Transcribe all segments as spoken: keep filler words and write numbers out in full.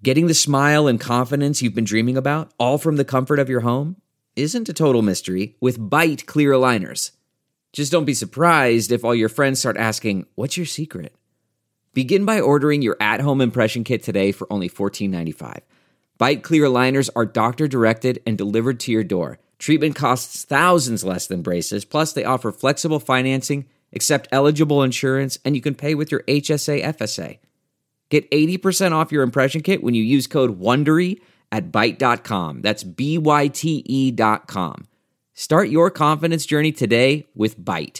Getting the smile and confidence you've been dreaming about, all from the comfort of your home, isn't a total mystery with Byte clear aligners. Just don't be surprised if all your friends start asking, what's your secret? Begin by ordering your at-home impression kit today for only fourteen ninety-five. Byte clear aligners are doctor-directed and delivered to your door. Treatment costs thousands less than braces, plus they offer flexible financing, accept eligible insurance, and you can pay with your H S A F S A. Get eighty percent off your impression kit when you use code WONDERY at byte dot com. That's B Y T E dot com. Start your confidence journey today with Byte.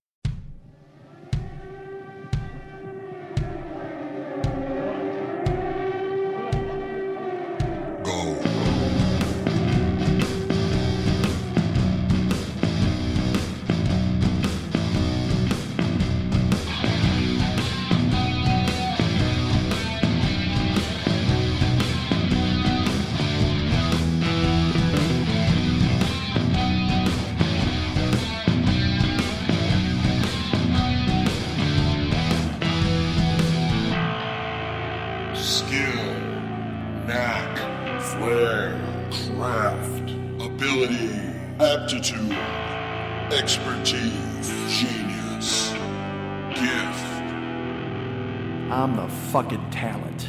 Aptitude, expertise, genius, gift. I'm the fucking talent.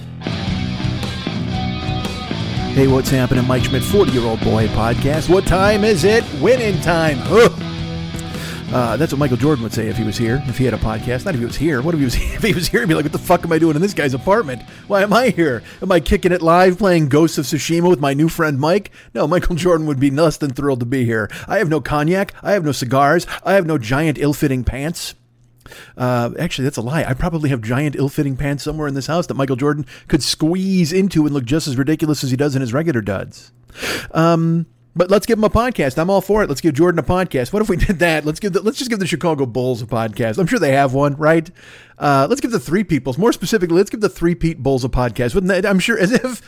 Hey, what's happening? Mike Schmidt, forty-year-old boy podcast. What time is it? Winning time. Uh, that's what Michael Jordan would say if he was here, if he had a podcast. Not if he was here. What if he was if he was here? He'd be like, what the fuck am I doing in this guy's apartment? Why am I here? Am I kicking it live playing Ghosts of Tsushima with my new friend Mike? No, Michael Jordan would be less than thrilled to be here. I have no cognac. I have no cigars. I have no giant ill-fitting pants. Uh, actually, that's a lie. I probably have giant ill-fitting pants somewhere in this house that Michael Jordan could squeeze into and look just as ridiculous as he does in his regular duds. Um... But let's give him a podcast. I'm all for it. Let's give Jordan a podcast. What if we did that? Let's give the, let's just give the Chicago Bulls a podcast. I'm sure they have one, right? Uh, let's give the Three Peoples, more specifically, let's give the Three Pete Bulls a podcast. Wouldn't that, I'm sure, as if,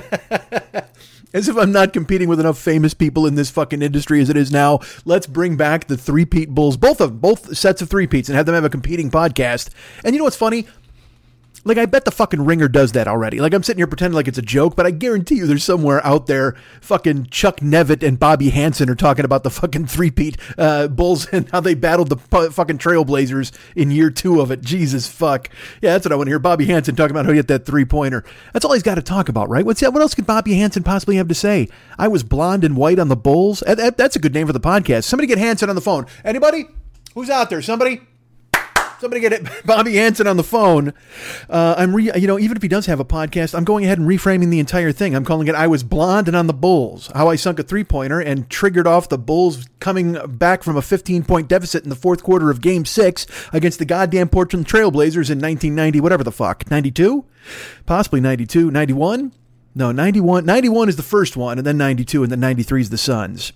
as if I'm not competing with enough famous people in this fucking industry as it is now. Let's bring back the Three Pete Bulls, both of both sets of Three Petes, and have them have a competing podcast. And you know what's funny? Like, I bet the fucking Ringer does that already. Like, I'm sitting here pretending like it's a joke, but I guarantee you there's somewhere out there fucking Chuck Nevitt and Bobby Hansen are talking about the fucking three-peat uh, Bulls and how they battled the pu- fucking Trailblazers in year two of it. Jesus fuck. Yeah, that's what I want to hear. Bobby Hansen talking about how he hit that three-pointer. That's all he's got to talk about, right? What's that? What else could Bobby Hansen possibly have to say? I was blonde and white on the Bulls. That, that, that's a good name for the podcast. Somebody get Hansen on the phone. Anybody? Who's out there? Somebody? Somebody get it, Bobby Hansen on the phone. Uh, I'm re, you know, even if he does have a podcast, I'm going ahead and reframing the entire thing. I'm calling it "I Was Blonde and on the Bulls." How I sunk a three-pointer and triggered off the Bulls coming back from a fifteen-point deficit in the fourth quarter of Game Six against the goddamn Portland Trailblazers in nineteen ninety, whatever the fuck, ninety-two, possibly ninety-two, ninety-one. No, ninety-one. ninety-one is the first one, and then ninety-two, and then ninety-three is the Suns.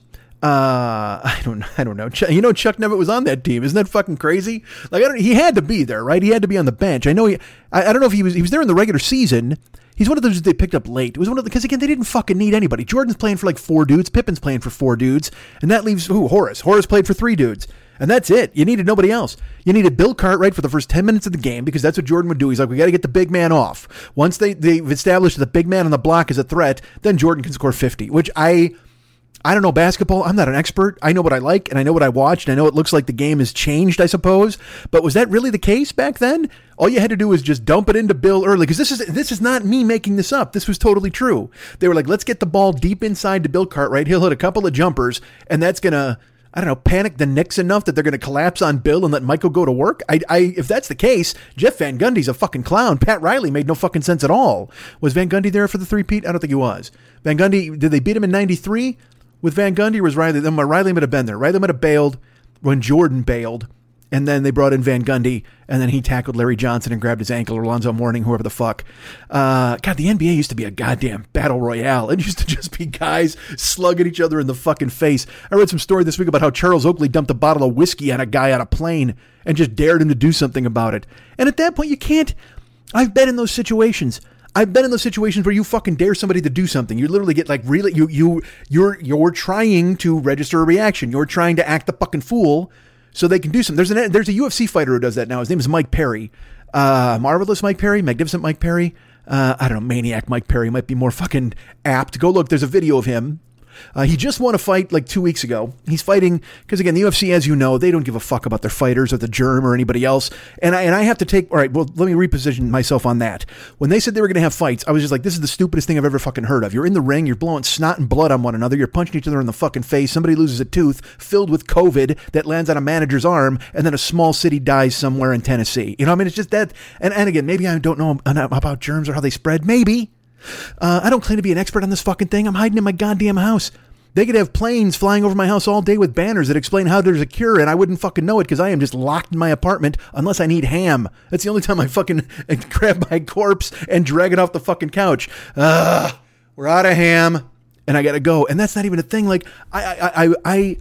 Uh, I don't, I don't know. Ch- you know, Chuck Nevitt was on that team. Isn't that fucking crazy? Like, I don't, he had to be there, right? He had to be on the bench. I know he, I, I don't know if he was, he was there in the regular season. He's one of those that they picked up late. It was one of the, because again, they didn't fucking need anybody. Jordan's playing for like four dudes. Pippen's playing for four dudes. And that leaves, who? Horace. Horace played for three dudes. And that's it. You needed nobody else. You needed Bill Cartwright for the first ten minutes of the game because that's what Jordan would do. He's like, we got to get the big man off. Once they, they've established the big man on the block is a threat, then Jordan can score fifty, which I... I don't know basketball. I'm not an expert. I know what I like and I know what I watched. And I know it looks like the game has changed, I suppose. But was that really the case back then? All you had to do was just dump it into Bill early. Because this is this is not me making this up. This was totally true. They were like, let's get the ball deep inside to Bill Cartwright. He'll hit a couple of jumpers. And that's going to, I don't know, panic the Knicks enough that they're going to collapse on Bill and let Michael go to work. I, I, if that's the case, Jeff Van Gundy's a fucking clown. Pat Riley made no fucking sense at all. Was Van Gundy there for the three-peat? I don't think he was. Van Gundy, did they beat him in ninety-three? With Van Gundy, or was Riley? Then Riley might have been there. Riley might have bailed when Jordan bailed, and then they brought in Van Gundy, and then he tackled Larry Johnson and grabbed his ankle, or Alonzo Mourning, whoever the fuck. Uh, God, the N B A used to be a goddamn battle royale. It used to just be guys slugging each other in the fucking face. I read some story this week about how Charles Oakley dumped a bottle of whiskey on a guy on a plane and just dared him to do something about it. And at that point, you can't... I've been in those situations. I've been in those situations where you fucking dare somebody to do something. You literally get like really, you, you, you're, you're trying to register a reaction. You're trying to act the fucking fool so they can do something. There's an, there's a U F C fighter who does that now. His name is Mike Perry. Uh, marvelous Mike Perry, magnificent Mike Perry. Uh, I don't know, Maniac Mike Perry might be more fucking apt. Go look. There's a video of him. Uh, he just won a fight like two weeks ago. He's fighting because, again, the U F C, as you know, they don't give a fuck about their fighters or the germ or anybody else. And I and I have to take, all right, well, let me reposition myself on that. When they said they were going to have fights, I was just like, this is the stupidest thing I've ever fucking heard of. You're in the ring, you're blowing snot and blood on one another, you're punching each other in the fucking face, somebody loses a tooth filled with COVID that lands on a manager's arm, and then a small city dies somewhere in Tennessee. You know, I mean, it's just that. And, and again, maybe I don't know about germs or how they spread. Maybe. Uh, I don't claim to be an expert on this fucking thing. I'm hiding in my goddamn house. They could have planes flying over my house all day with banners that explain how there's a cure, and I wouldn't fucking know it because I am just locked in my apartment unless I need ham. That's the only time I fucking grab my corpse and drag it off the fucking couch. Ugh, we're out of ham, and I gotta go. And that's not even a thing. Like, I, I, I, I,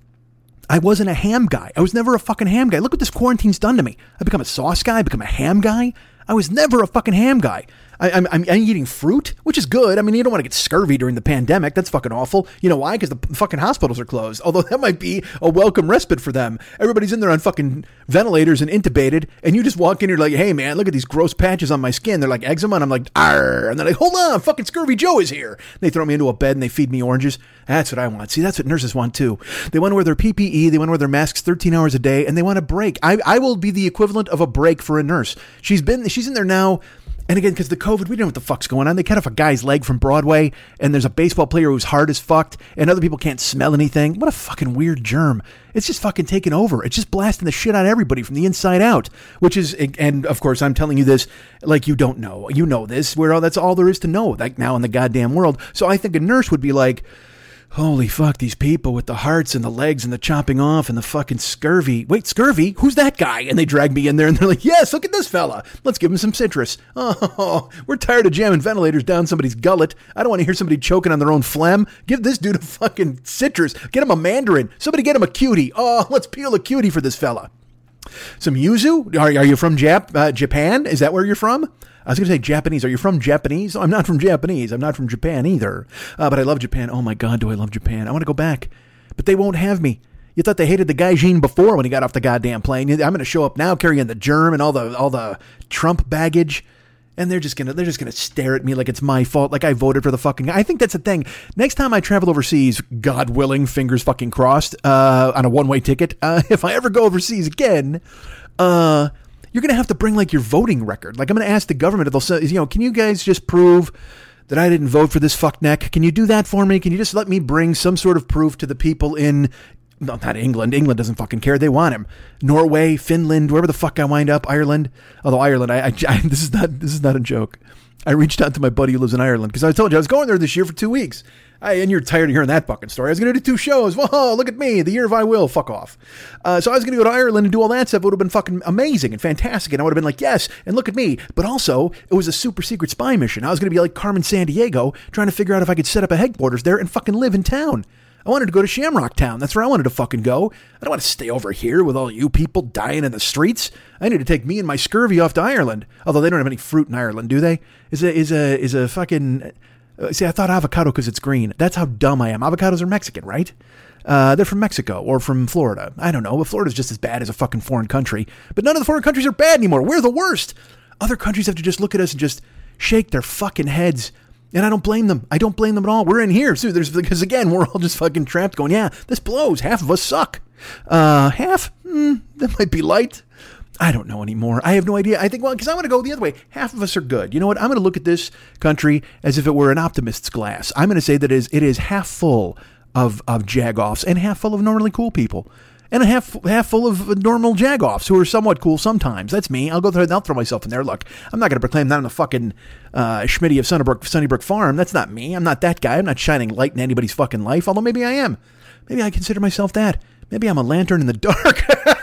I wasn't a ham guy. I was never a fucking ham guy. Look what this quarantine's done to me. I become a sauce guy. I become a ham guy. I was never a fucking ham guy. I, I'm, I'm eating fruit, which is good. I mean, you don't want to get scurvy during the pandemic. That's fucking awful. You know why? Because the fucking hospitals are closed. Although that might be a welcome respite for them. Everybody's in there on fucking ventilators and intubated, and you just walk in, you're like, hey man, look at these gross patches on my skin. They're like eczema, and I'm like, arr. And they're like, hold on, fucking Scurvy Joe is here. And they throw me into a bed and they feed me oranges. That's what I want. See, that's what nurses want too. They want to wear their P P E, they want to wear their masks thirteen hours a day, and they want a break. I, I will be the equivalent of a break for a nurse. She's been, she's in there now. And again, because the COVID, we don't know what the fuck's going on. They cut off a guy's leg from Broadway, and there's a baseball player who's hard as fucked, and other people can't smell anything. What a fucking weird germ. It's just fucking taking over. It's just blasting the shit out of everybody from the inside out, which is, and of course, I'm telling you this like you don't know. You know this, where that's all there is to know, like now in the goddamn world. So I think a nurse would be like, holy fuck, these people with the hearts and the legs and the chopping off and the fucking scurvy. Wait, scurvy? Who's that guy? And they drag me in there and they're like, yes, look at this fella. Let's give him some citrus. Oh, we're tired of jamming ventilators down somebody's gullet. I don't want to hear somebody choking on their own phlegm. Give this dude a fucking citrus. Get him a mandarin. Somebody get him a cutie. Oh, let's peel a cutie for this fella. Some yuzu? Are, are you from Jap- uh, Japan? Is that where you're from? I was going to say Japanese. Are you from Japanese? Oh, I'm not from Japanese. I'm not from Japan either. Uh, but I love Japan. Oh my God, do I love Japan. I want to go back. But they won't have me. You thought they hated the gaijin before when he got off the goddamn plane. I'm going to show up now carrying the germ and all the all the Trump baggage. And they're just going to they're just going to stare at me like it's my fault, like I voted for the fucking guy. I think that's the thing. Next time I travel overseas, God willing, fingers fucking crossed, uh, on a one-way ticket, uh, if I ever go overseas again, uh... you're going to have to bring like your voting record. Like I'm going to ask the government if they'll say, you know, can you guys just prove that I didn't vote for this fuckneck? Can you do that for me? Can you just let me bring some sort of proof to the people in, no, not England. England doesn't fucking care. They want him. Norway, Finland, wherever the fuck I wind up, Ireland. Although Ireland, I, I, I this is not, this is not a joke. I reached out to my buddy who lives in Ireland because I told you I was going there this year for two weeks. I, and you're tired of hearing that fucking story. I was going to do two shows. Whoa, look at me. The year of I will. Fuck off. Uh, so I was going to go to Ireland and do all that stuff. It would have been fucking amazing and fantastic. And I would have been like, yes, and look at me. But also, it was a super secret spy mission. I was going to be like Carmen Sandiego, trying to figure out if I could set up a headquarters there and fucking live in town. I wanted to go to Shamrock Town. That's where I wanted to fucking go. I don't want to stay over here with all you people dying in the streets. I need to take me and my scurvy off to Ireland. Although they don't have any fruit in Ireland, do they? Is a, is a, is a fucking... Uh, see, I thought avocado because it's green. That's how dumb I am. Avocados are Mexican, right? Uh, they're from Mexico or from Florida. I don't know, but Florida's just as bad as a fucking foreign country. But none of the foreign countries are bad anymore. We're the worst. Other countries have to just look at us and just shake their fucking heads. And I don't blame them. I don't blame them at all. We're in here. So there's, because again, we're all just fucking trapped going, yeah, this blows. Half of us suck. Uh, half? Mm, that might be light. I don't know anymore. I have no idea. I think, well, because I want to go the other way. Half of us are good. You know what? I'm going to look at this country as if it were an optimist's glass. I'm going to say that it is, it is half full of, of jagoffs and half full of normally cool people. And a half half full of normal jagoffs who are somewhat cool sometimes. That's me. I'll go there and I'll throw myself in there. Look, I'm not going to proclaim that I'm the fucking uh, Schmitty of Sunnybrook, Sunnybrook Farm. That's not me. I'm not that guy. I'm not shining light in anybody's fucking life, although maybe I am. Maybe I consider myself that. Maybe I'm a lantern in the dark.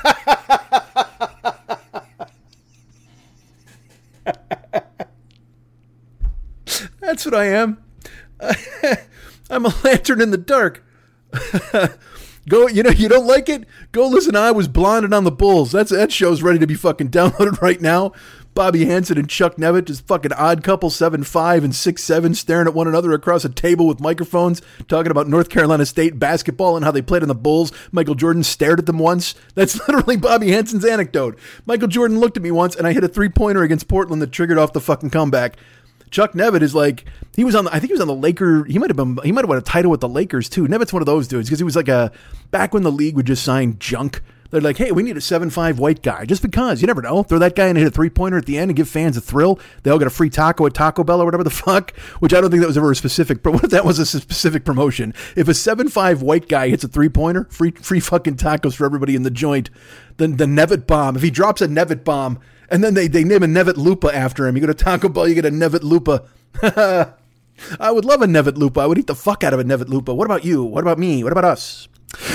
That's what I am. I'm a lantern in the dark. Go, you know, you don't like it? Go listen to I Was Blinded on the Bulls. That's that show's ready to be fucking downloaded right now. Bobby Hansen and Chuck Nevitt, just fucking odd couple, seven five and six seven, staring at one another across a table with microphones, talking about North Carolina State basketball and how they played on the Bulls. Michael Jordan stared at them once. That's literally Bobby Hansen's anecdote. Michael Jordan looked at me once, and I hit a three-pointer against Portland that triggered off the fucking comeback. Chuck Nevitt is like, he was on, the, I think he was on the Laker. He might have been, he might have won a title with the Lakers too. Nevitt's one of those dudes because he was like a, back when the league would just sign junk. They're like, hey, we need a seven five white guy just because. You never know. Throw that guy in and hit a three-pointer at the end and give fans a thrill. They all get a free taco at Taco Bell or whatever the fuck, which I don't think that was ever a specific, but what if that was a specific promotion? If a seven five white guy hits a three-pointer, free free fucking tacos for everybody in the joint. Then the Nevitt bomb. If he drops a Nevitt bomb and then they, they name a Nevitt Lupa after him, you go to Taco Bell, you get a Nevitt Lupa. I would love a Nevitt Lupa. I would eat the fuck out of a Nevitt Lupa. What about you? What about me? What about us?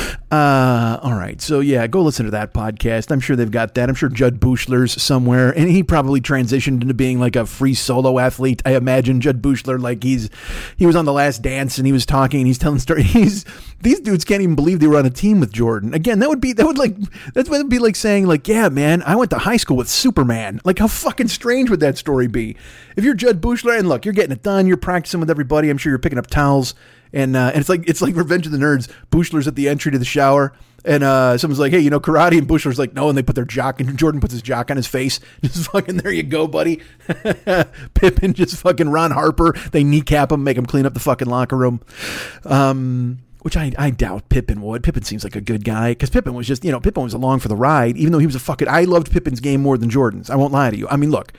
Uh, all right. So yeah, go listen to that podcast. I'm sure they've got that. I'm sure Judd Buechler's somewhere, and he probably transitioned into being like a free solo athlete. I imagine Judd Buechler, like he's, he was on The Last Dance and he was talking and he's telling stories. He's, these dudes can't even believe they were on a team with Jordan. Again, that would be, that would like, that would be like saying like, yeah, man, I went to high school with Superman. Like how fucking strange would that story be? If you're Judd Buechler and look, you're getting it done. You're practicing with everybody. I'm sure you're picking up towels. And uh, and it's like it's like Revenge of the Nerds. Buechler's at the entry to the shower, and uh, someone's like, "Hey, you know karate?" And Buechler's like, "No." And they put their jock, and Jordan puts his jock on his face. Just fucking there you go, buddy. Pippen just fucking Ron Harper. They kneecap him, make him clean up the fucking locker room. Um, which I I doubt Pippen would. Pippen seems like a good guy because Pippen was just you know Pippen was along for the ride, even though he was a fucking. I loved Pippen's game more than Jordan's. I won't lie to you. I mean, look.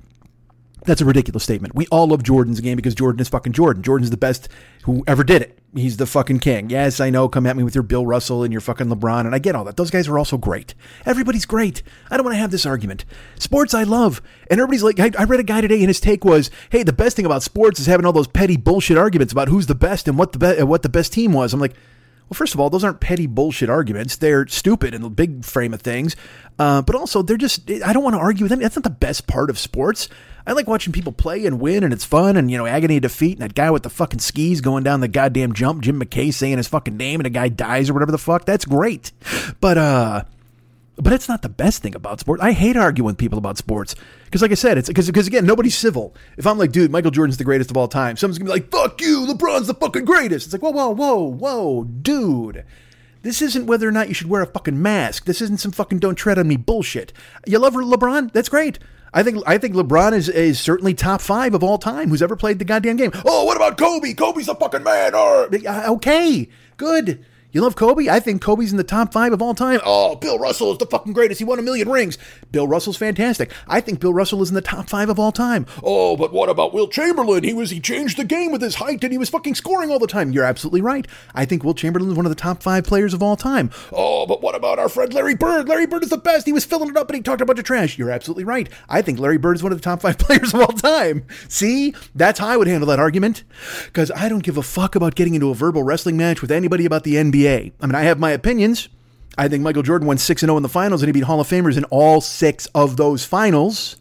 That's a ridiculous statement. We all love Jordan's game because Jordan is fucking Jordan. Jordan's the best who ever did it. He's the fucking king. Yes, I know. Come at me with your Bill Russell and your fucking LeBron, and I get all that. Those guys are also great. Everybody's great. I don't want to have this argument. Sports I love. And everybody's like, I, I read a guy today and his take was, hey, the best thing about sports is having all those petty bullshit arguments about who's the best and what the, be- what the best team was. I'm like, well, first of all, those aren't petty bullshit arguments. They're stupid in the big frame of things. Uh, but also, they're just, I don't want to argue with them. That's not the best part of sports. I like watching people play and win, and it's fun, and, you know, agony of defeat, and that guy with the fucking skis going down the goddamn jump, Jim McKay saying his fucking name, and a guy dies or whatever the fuck. That's great. But, uh... But it's not the best thing about sports. I hate arguing with people about sports. Because like I said, it's because, because again, nobody's civil. If I'm like, dude, Michael Jordan's the greatest of all time, someone's going to be like, fuck you, LeBron's the fucking greatest. It's like, whoa, whoa, whoa, whoa, dude. This isn't whether or not you should wear a fucking mask. This isn't some fucking don't tread on me bullshit. You love LeBron? That's great. I think I think LeBron is, is certainly top five of all time who's ever played the goddamn game. Oh, what about Kobe? Kobe's the fucking man. Or, okay, good. You love Kobe? I think Kobe's in the top five of all time. Oh, Bill Russell is the fucking greatest. He won a million rings. Bill Russell's fantastic. I think Bill Russell is in the top five of all time. Oh, but what about Wilt Chamberlain? He was he changed the game with his height and he was fucking scoring all the time. You're absolutely right. I think Wilt Chamberlain is one of the top five players of all time. Oh, but what about our friend Larry Bird? Larry Bird is the best. He was filling it up and he talked a bunch of trash. You're absolutely right. I think Larry Bird is one of the top five players of all time. See? That's how I would handle that argument. Because I don't give a fuck about getting into a verbal wrestling match with anybody about the N B A. I mean, I have my opinions. I think Michael Jordan went six and oh in the finals and he beat Hall of Famers in all six of those finals.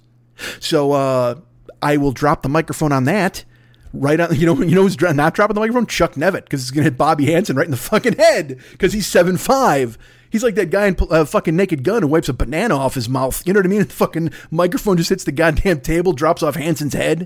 So uh, I will drop the microphone on that. Right on, you know, you know who's not dropping the microphone? Chuck Nevitt, because he's going to hit Bobby Hansen right in the fucking head because he's seven five. He's like that guy in uh, fucking Naked Gun who wipes a banana off his mouth. You know what I mean? The fucking microphone just hits the goddamn table, drops off Hansen's head.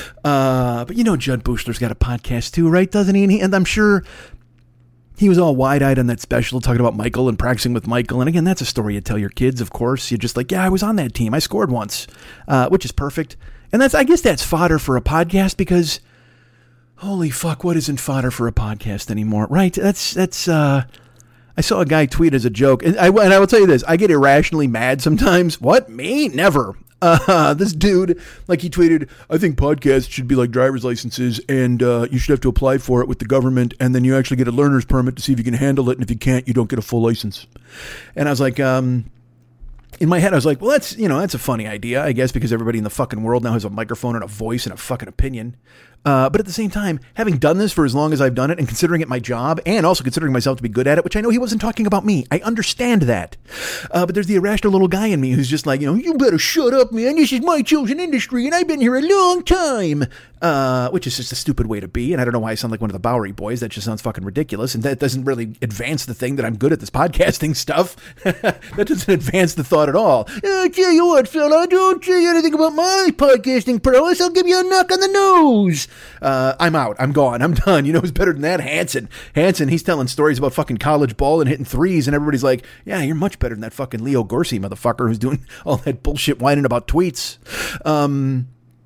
Uh, but you know Judd Buechler's got a podcast too, right? Doesn't he? And, he, and I'm sure he was all wide-eyed on that special talking about Michael and practicing with Michael. And again, that's a story you tell your kids, of course. You're just like, yeah, I was on that team. I scored once, uh, which is perfect. And that's, I guess that's fodder for a podcast because holy fuck, what isn't fodder for a podcast anymore? Right? That's, that's, uh, I saw a guy tweet as a joke. And I, and I will tell you this, I get irrationally mad sometimes. What? Me? Never. Uh, this dude, like he tweeted, I think podcasts should be like driver's licenses and uh, you should have to apply for it with the government and then you actually get a learner's permit to see if you can handle it. And if you can't, you don't get a full license. And I was like, um, in my head, I was like, well, that's, you know, that's a funny idea, I guess, because everybody in the fucking world now has a microphone and a voice and a fucking opinion. Uh, but at the same time, having done this for as long as I've done it and considering it my job and also considering myself to be good at it, which I know he wasn't talking about me. I understand that. Uh, but there's the irrational little guy in me who's just like, you know, you better shut up, man. This is my chosen industry and I've been here a long time. Uh, which is just a stupid way to be. And I don't know why I sound like one of the Bowery Boys. That just sounds fucking ridiculous. And that doesn't really advance the thing that I'm good at this podcasting stuff. That doesn't advance the thought at all. I tell you what, fella, don't say anything about my podcasting prowess. I'll give you a knock on the nose. Uh, I'm out. I'm gone. I'm done. You know who's better than that? Hansen. Hansen, he's telling stories about fucking college ball and hitting threes. And everybody's like, yeah, you're much better than that fucking Leo Gorsey motherfucker who's doing all that bullshit whining about tweets. Um...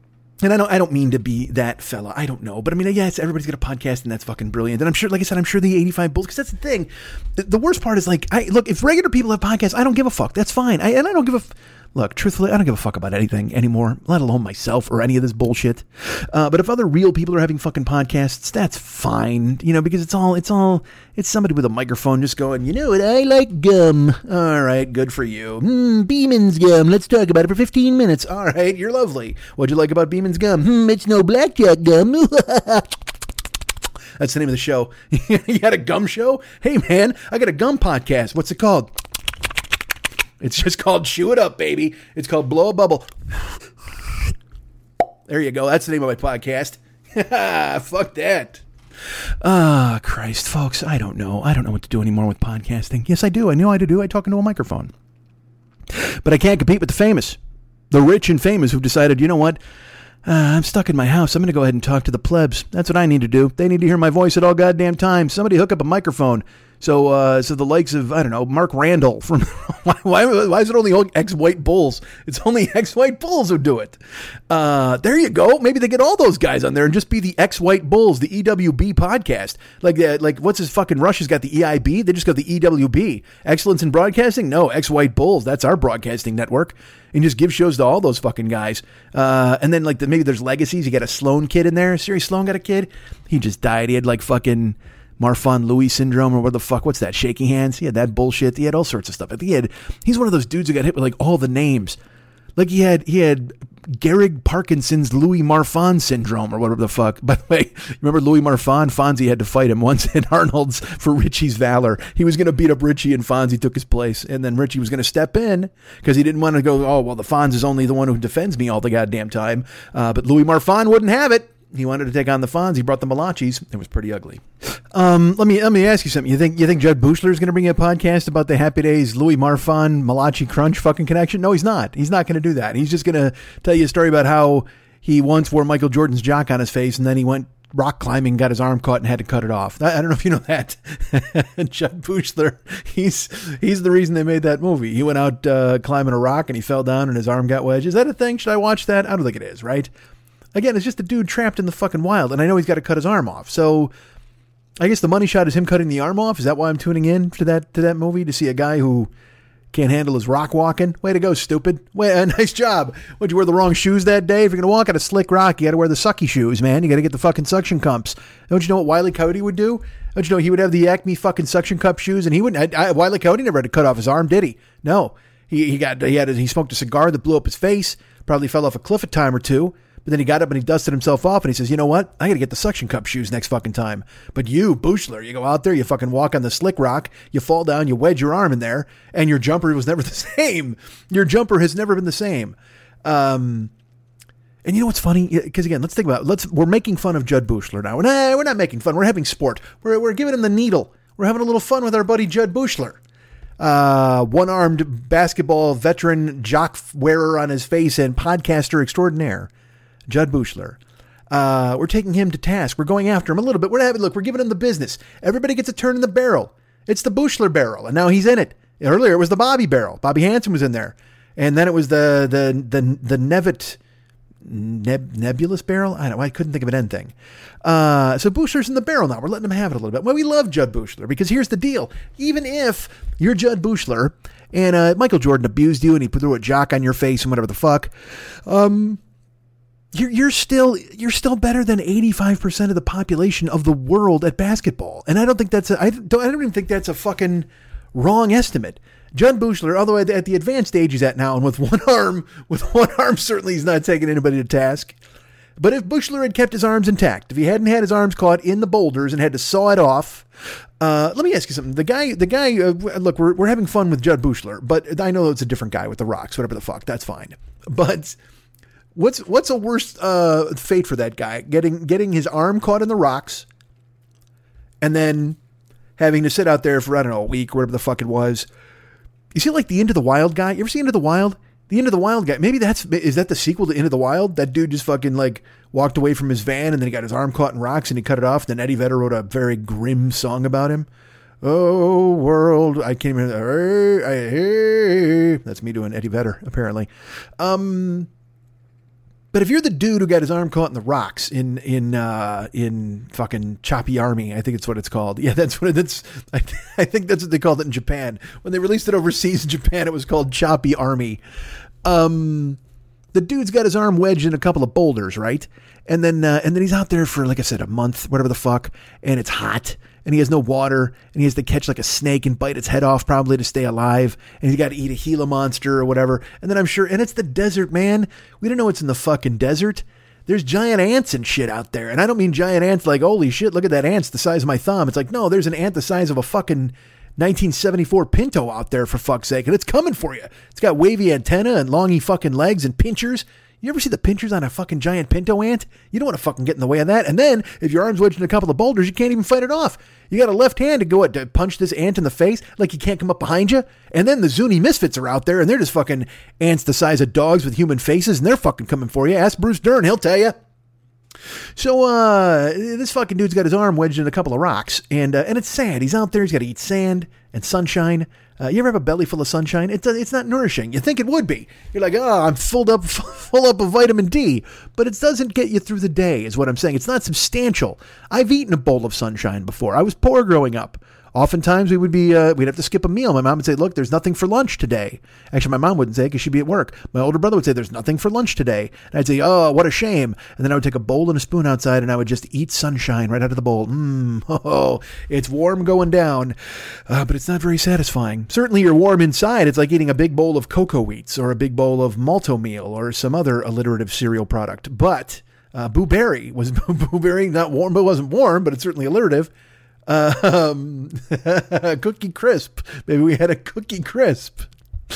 And I don't, I don't mean to be that fella. I don't know. But I mean, yes, everybody's got a podcast and that's fucking brilliant. And I'm sure, like I said, I'm sure the eighty-five Bulls, because that's the thing. The, the worst part is like, I look, if regular people have podcasts, I don't give a fuck. That's fine. I, and I don't give a, f- look, truthfully, I don't give a fuck about anything anymore, let alone myself or any of this bullshit. Uh, but if other real people are having fucking podcasts, that's fine. You know, because it's all, it's all, it's somebody with a microphone just going, you know what, I like gum. All right, good for you. Hmm, Beeman's gum. Let's talk about it for fifteen minutes. All right, you're lovely. What'd you like about Beeman's gum? Hmm, it's no blackjack gum. That's the name of the show. You got a gum show? Hey, man, I got a gum podcast. What's it called? It's just called Chew It Up, baby. It's called Blow a Bubble. There you go. That's the name of my podcast. Fuck that. Ah, Christ, folks, I don't know. I don't know what to do anymore with podcasting. Yes, I do. I know how to do. I talk into a microphone. But I can't compete with the famous. The rich and famous who've decided, you know what? Uh, I'm stuck in my house. I'm going to go ahead and talk to the plebs. That's what I need to do. They need to hear my voice at all goddamn times. Somebody hook up a microphone. So, uh, so the likes of, I don't know, Mark Randall from, why, why, why is it only ex-white bulls? It's only ex-white bulls who do it. Uh, there you go. Maybe they get all those guys on there and just be the ex-white bulls, the E W B podcast. Like, uh, like what's his fucking Russia's got the E I B? They just got the E W B. Excellence in Broadcasting? No, ex-white bulls. That's our broadcasting network. And just give shows to all those fucking guys. Uh, and then like the, maybe there's legacies. You got a Sloan kid in there. Siri Sloan got a kid. He just died. He had like fucking Marfan-Louis syndrome or what the fuck, what's that, shaky hands? He had that bullshit. He had all sorts of stuff. I think he had, he's one of those dudes who got hit with like all the names. Like he had, he had Gehrig Parkinson's Louis Marfan syndrome or whatever the fuck. By the way, remember Louis Marfan? Fonzie had to fight him once in Arnold's for Richie's valor. He was going to beat up Richie and Fonzie took his place. And then Richie was going to step in because he didn't want to go, oh, well, the Fonz is only the one who defends me all the goddamn time. Uh, but Louis Marfan wouldn't have it. He wanted to take on the Fonz. He brought the Malachis. It was pretty ugly. Um, let me let me ask you something. You think you think Judd Buechler is going to bring you a podcast about the Happy Days Louis Marfan Malachi Crunch fucking connection? No, he's not. He's not going to do that. He's just going to tell you a story about how he once wore Michael Jordan's jock on his face, and then he went rock climbing, got his arm caught, and had to cut it off. I, I don't know if you know that. Judd Buechler, he's he's the reason they made that movie. He went out uh, climbing a rock, and he fell down, and his arm got wedged. Is that a thing? Should I watch that? I don't think it is, right? Again, it's just a dude trapped in the fucking wild, and I know he's got to cut his arm off. So I guess the money shot is him cutting the arm off. Is that why I'm tuning in to that to that movie, to see a guy who can't handle his rock walking? Way to go, stupid. Way, uh, nice job. What'd you wear the wrong shoes that day? If you're going to walk on a slick rock, you got to wear the sucky shoes, man. You got to get the fucking suction cups. Don't you know what Wile E. Coyote would do? Don't you know he would have the Acme fucking suction cup shoes, and he wouldn't. I, I, Wile E. Coyote never had to cut off his arm, did he? No. He he got he had he smoked a cigar that blew up his face. Probably fell off a cliff a time or two. But then he got up and he dusted himself off and he says, you know what? I got to get the suction cup shoes next fucking time. But you, Buechler, you go out there, you fucking walk on the slick rock, you fall down, you wedge your arm in there, and your jumper was never the same. Your jumper has never been the same. Um, and you know what's funny? Because again, let's think about it. Let's, we're making fun of Judd Buechler now. Nah, we're not making fun. We're having sport. We're, we're giving him the needle. We're having a little fun with our buddy Judd Buechler. Uh, one-armed basketball veteran, jock wearer on his face, and podcaster extraordinaire. Judd Buechler. Uh, we're taking him to task. We're going after him a little bit. We're having, look, we're giving him the business. Everybody gets a turn in the barrel. It's the Buechler barrel, and now he's in it. Earlier it was the Bobby barrel. Bobby Hansen was in there, and then it was the the the the Nevitt Neb, nebulous barrel. I don't. I couldn't think of an end thing. Uh, so Buechler's in the barrel now. We're letting him have it a little bit. Well, we love Judd Buechler because here's the deal. Even if you're Judd Buechler and uh, Michael Jordan abused you and he threw a jock on your face and whatever the fuck, um. You're you're still you're still better than eighty-five percent of the population of the world at basketball, and I don't think that's a I don't I don't even think that's a fucking wrong estimate. Judd Buechler, although at the advanced stage he's at now, and with one arm with one arm certainly he's not taking anybody to task. But if Buechler had kept his arms intact, if he hadn't had his arms caught in the boulders and had to saw it off, uh, let me ask you something. The guy the guy uh, look, we're we're having fun with Judd Buechler, but I know it's a different guy with the rocks, whatever the fuck, that's fine, but. What's what's a worse uh, fate for that guy? Getting getting his arm caught in the rocks, and then having to sit out there for I don't know a week, or whatever the fuck it was. You see, like the Into the Wild guy. You ever see Into the Wild? The Into the Wild guy. Maybe that's is that the sequel to Into the Wild? That dude just fucking like walked away from his van, and then he got his arm caught in rocks, and he cut it off. Then Eddie Vedder wrote a very grim song about him. Oh world, I can't even. Hey, hey. That's me doing Eddie Vedder apparently. Um. But if you're the dude who got his arm caught in the rocks in in uh, in fucking Choppy Army, I think it's what it's called. Yeah, that's what it's. I, th- I think that's what they called it in Japan. When they released it overseas in Japan, it was called Choppy Army. Um, the dude's got his arm wedged in a couple of boulders, right? And then uh, and then he's out there for, like I said, a month, whatever the fuck, and it's hot. And he has no water, and he has to catch like a snake and bite its head off probably to stay alive. And he's got to eat a Gila monster or whatever. And then I'm sure, and it's the desert, man. We don't know what's in the fucking desert. There's giant ants and shit out there. And I don't mean giant ants like, holy shit, look at that ant's the size of my thumb. It's like, no, there's an ant the size of a fucking nineteen seventy-four Pinto out there, for fuck's sake. And it's coming for you. It's got wavy antenna and longy fucking legs and pinchers. You ever see the pinchers on a fucking giant pinto ant? You don't want to fucking get in the way of that. And then, if your arm's wedged in a couple of boulders, you can't even fight it off. You got a left hand to go at, to punch this ant in the face, like he can't come up behind you. And then the Zuni misfits are out there, and they're just fucking ants the size of dogs with human faces, and they're fucking coming for you. Ask Bruce Dern, he'll tell you. So, uh, this fucking dude's got his arm wedged in a couple of rocks, and uh, and it's sad. He's out there, he's got to eat sand and sunshine. Uh, you ever have a belly full of sunshine? It's it's not nourishing. You think it would be. You're like, oh, I'm filled up, full up of vitamin D, but it doesn't get you through the day, is what I'm saying. It's not substantial. I've eaten a bowl of sunshine before. I was poor growing up. Oftentimes we would be, uh, we'd have to skip a meal. My mom would say, look, there's nothing for lunch today. Actually, my mom wouldn't say because she'd be at work. My older brother would say, there's nothing for lunch today. And I'd say, oh, what a shame. And then I would take a bowl and a spoon outside and I would just eat sunshine right out of the bowl. Mmm, oh, it's warm going down, uh, but it's not very satisfying. Certainly you're warm inside. It's like eating a big bowl of cocoa wheats or a big bowl of malto meal or some other alliterative cereal product. But uh, Boo Berry was Boo Berry, not warm, but it wasn't warm, but it's certainly alliterative. Uh, um, Cookie Crisp. Maybe we had a Cookie Crisp.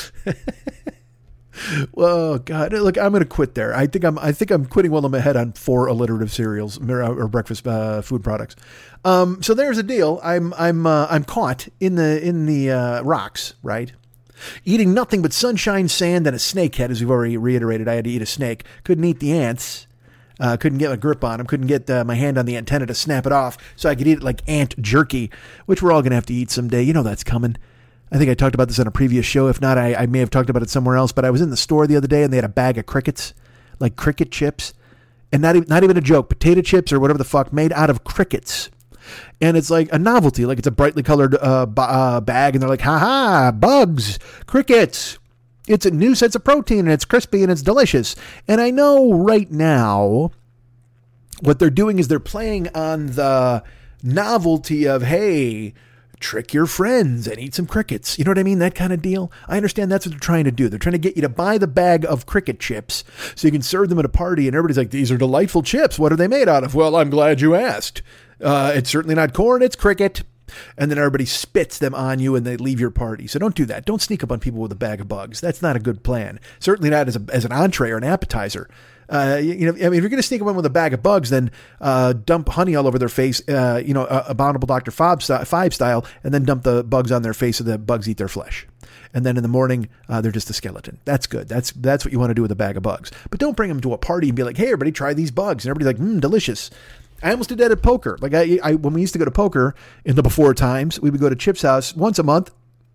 Well, God, look, I'm going to quit there. I think I'm, I think I'm quitting while I'm ahead on four alliterative cereals or breakfast uh, food products. Um, so there's a deal. I'm, I'm, uh, I'm caught in the, in the, uh, rocks, right? Eating nothing but sunshine, sand, and a snake head, as we've already reiterated. I had to eat a snake. Couldn't eat the ants. Uh, couldn't get a grip on them. Couldn't get uh, my hand on the antenna to snap it off so I could eat it like ant jerky, which we're all going to have to eat someday. You know that's coming. I think I talked about this on a previous show. If not, I, I may have talked about it somewhere else. But I was in the store the other day and they had a bag of crickets, like cricket chips. And not even, not even a joke, potato chips or whatever the fuck made out of crickets. And it's like a novelty. Like it's a brightly colored uh, b- uh, bag. And they're like, ha-ha, bugs, crickets. It's a new sense of protein, and it's crispy, and it's delicious. And I know right now what they're doing is they're playing on the novelty of, hey, trick your friends and eat some crickets. You know what I mean? That kind of deal. I understand that's what they're trying to do. They're trying to get you to buy the bag of cricket chips so you can serve them at a party, and everybody's like, these are delightful chips. What are they made out of? Well, I'm glad you asked. Uh, it's certainly not corn, it's cricket. And then everybody spits them on you and they leave your party. So don't do that. Don't sneak up on people with a bag of bugs. That's not a good plan. Certainly not as a, as an entree or an appetizer. Uh, you, you know, I mean, if you're going to sneak up on with a bag of bugs, then uh, dump honey all over their face, uh, you know, uh, abominable Doctor Five style, and then dump the bugs on their face so the bugs eat their flesh. And then in the morning, uh, they're just a skeleton. That's good. That's that's what you want to do with a bag of bugs. But don't bring them to a party and be like, hey, everybody, try these bugs. And everybody's like, mmm, delicious. I almost did that at poker. Like I, I, when we used to go to poker in the before times, we would go to Chip's house once a month,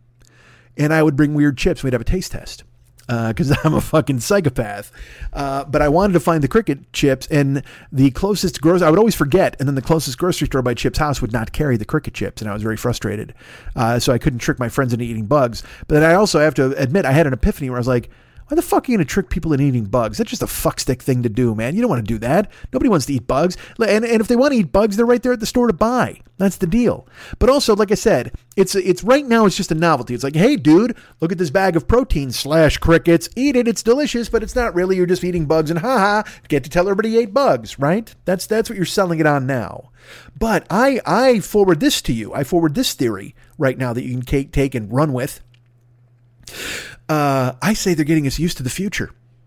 and I would bring weird chips. We'd have a taste test because uh, I'm a fucking psychopath. Uh, but I wanted to find the cricket chips, and the closest grocery I would always forget, and then the closest grocery store by Chip's house would not carry the cricket chips, and I was very frustrated. Uh, so I couldn't trick my friends into eating bugs. But then I also have to admit, I had an epiphany where I was like, why the fuck are you going to trick people into eating bugs? That's just a fuckstick thing to do, man. You don't want to do that. Nobody wants to eat bugs. And, and if they want to eat bugs, they're right there at the store to buy. That's the deal. But also, like I said, it's it's right now it's just a novelty. It's like, hey, dude, look at this bag of protein slash crickets. Eat it. It's delicious, but it's not really. You're just eating bugs and haha, get to tell everybody you ate bugs, right? That's that's what you're selling it on now. But I, I forward this to you. I forward this theory right now that you can take, take and run with. Uh, I say they're getting us used to the future.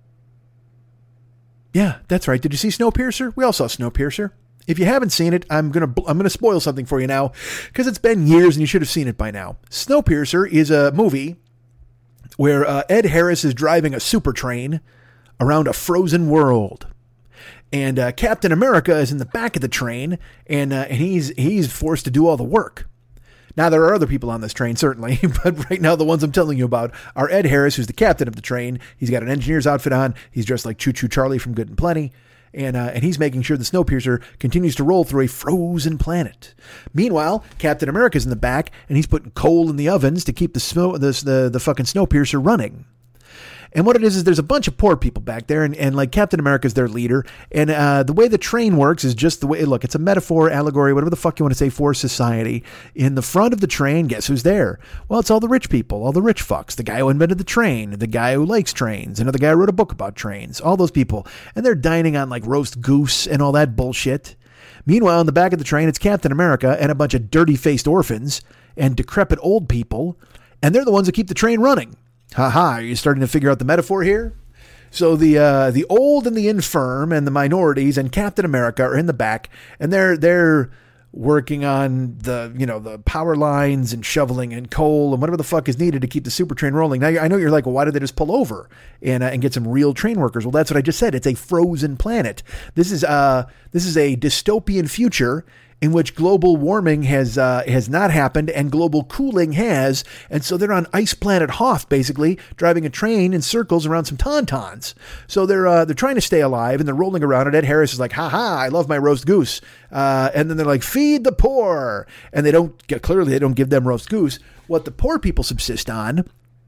Yeah, that's right. Did you see Snowpiercer? We all saw Snowpiercer. If you haven't seen it, I'm gonna I'm gonna spoil something for you now because it's been years and you should have seen it by now. Snowpiercer is a movie where uh, Ed Harris is driving a super train around a frozen world, and uh, Captain America is in the back of the train, and uh, and he's he's forced to do all the work. Now, there are other people on this train, certainly, but right now the ones I'm telling you about are Ed Harris, who's the captain of the train. He's got an engineer's outfit on. He's dressed like Choo Choo Charlie from Good and Plenty. And, uh, and he's making sure the Snowpiercer continues to roll through a frozen planet. Meanwhile, Captain America's in the back, and he's putting coal in the ovens to keep the snow, the, the, the fucking Snowpiercer running. And what it is, is there's a bunch of poor people back there, and, and like Captain America's their leader. And uh, the way the train works is just the way, look, it's a metaphor, allegory, whatever the fuck you want to say for society. In the front of the train, guess who's there? Well, it's all the rich people, all the rich fucks. The guy who invented the train, the guy who likes trains, another guy who wrote a book about trains, all those people. And they're dining on like roast goose and all that bullshit. Meanwhile, in the back of the train, it's Captain America and a bunch of dirty-faced orphans and decrepit old people. And they're the ones that keep the train running. Ha-ha, are you starting to figure out the metaphor here? So the uh, the old and the infirm and the minorities and Captain America are in the back, and they're they're working on the, you know, the power lines and shoveling and coal and whatever the fuck is needed to keep the super train rolling. Now, I know you're like, well, why did they just pull over and uh, and get some real train workers? Well, that's what I just said. It's a frozen planet. This is uh this is a dystopian future in which global warming has uh, has not happened and global cooling has. And so they're on ice planet Hoth, basically, driving a train in circles around some tauntauns. So they're uh, they're trying to stay alive, and they're rolling around, and Ed Harris is like, ha ha, I love my roast goose. Uh, and then they're like, feed the poor. And they don't, clearly they don't give them roast goose. What the poor people subsist on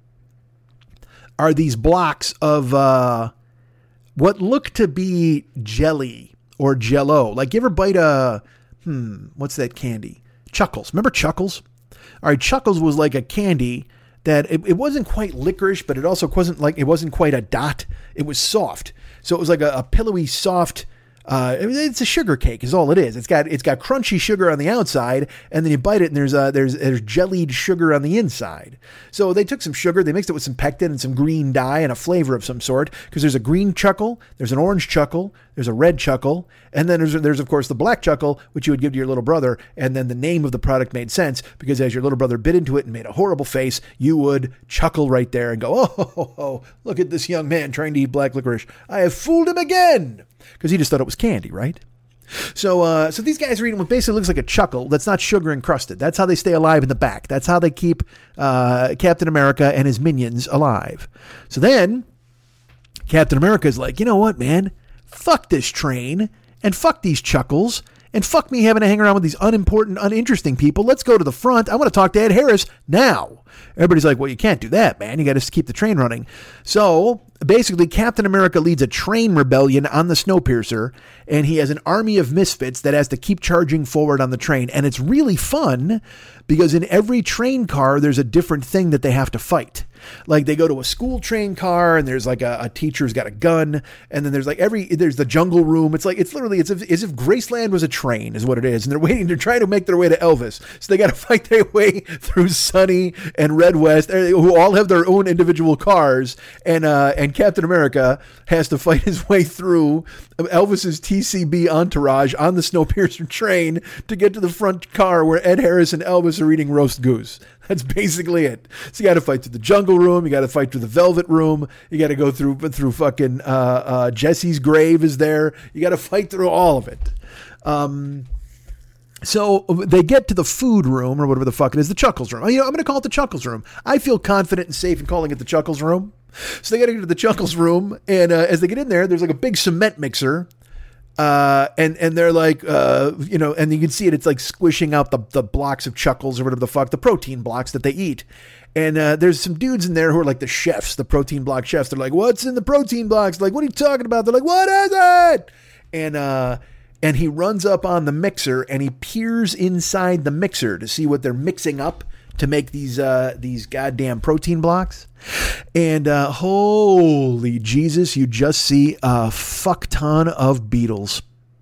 are these blocks of uh, what look to be jelly or jello. Like, you ever bite a... Hmm, what's that candy? Chuckles. Remember Chuckles? All right, Chuckles was like a candy that it, it wasn't quite licorice, but it also wasn't like, it wasn't quite a dot. It was soft. So it was like a, a pillowy, soft, uh, it's a sugar cake is all it is. It's got, it's got crunchy sugar on the outside, and then you bite it and there's uh there's, there's jellied sugar on the inside. So they took some sugar, they mixed it with some pectin and some green dye and a flavor of some sort, because there's a green chuckle, there's an orange chuckle, there's a red chuckle, and then there's, there's of course the black chuckle, which you would give to your little brother. And then the name of the product made sense, because as your little brother bit into it and made a horrible face, you would chuckle right there and go, oh, ho, ho, ho, look at this young man trying to eat black licorice. I have fooled him again. Because he just thought it was candy, right? So uh, so these guys are eating what basically looks like a chuckle that's not sugar encrusted. That's how they stay alive in the back. That's how they keep uh, Captain America and his minions alive. So then Captain America is like, you know what, man? Fuck this train and fuck these chuckles and fuck me having to hang around with these unimportant, uninteresting people. Let's go to the front. I want to talk to Ed Harris now. Everybody's like, well, you can't do that, man. You got to keep the train running. So basically, Captain America leads a train rebellion on the Snowpiercer, and he has an army of misfits that has to keep charging forward on the train. And it's really fun because in every train car, there's a different thing that they have to fight. Like they go to a school train car and there's like a, a teacher's got a gun. And then there's like every, there's the jungle room. It's like, it's literally, it's as if, as if Graceland was a train is what it is. And they're waiting to try to make their way to Elvis. So they got to fight their way through Sunny and Red West, who all have their own individual cars. And, uh, and Captain America has to fight his way through Elvis's T C B entourage on the Snowpiercer train to get to the front car where Ed Harris and Elvis are eating roast goose. That's basically it. So you got to fight through the jungle room. You got to fight through the velvet room. You got to go through through fucking uh, uh, Jesse's grave is there. You got to fight through all of it. Um, so they get to the food room or whatever the fuck it is, the Chuckles room. You know, I'm going to call it the Chuckles room. I feel confident and safe in calling it the Chuckles room. So they got to get to the Chuckles room, and uh, as they get in there, there's like a big cement mixer. Uh, and, and they're like, uh, you know, and you can see it, it's like squishing out the, the blocks of Chuckles or whatever the fuck, the protein blocks that they eat. And, uh, there's some dudes in there who are like the chefs, the protein block chefs. They're like, what's in the protein blocks? They're like, what are you talking about? They're like, what is it? And, uh, and he runs up on the mixer and he peers inside the mixer to see what they're mixing up to make these, uh, these goddamn protein blocks. And, uh, holy Jesus, you just see a fuck ton of beetles.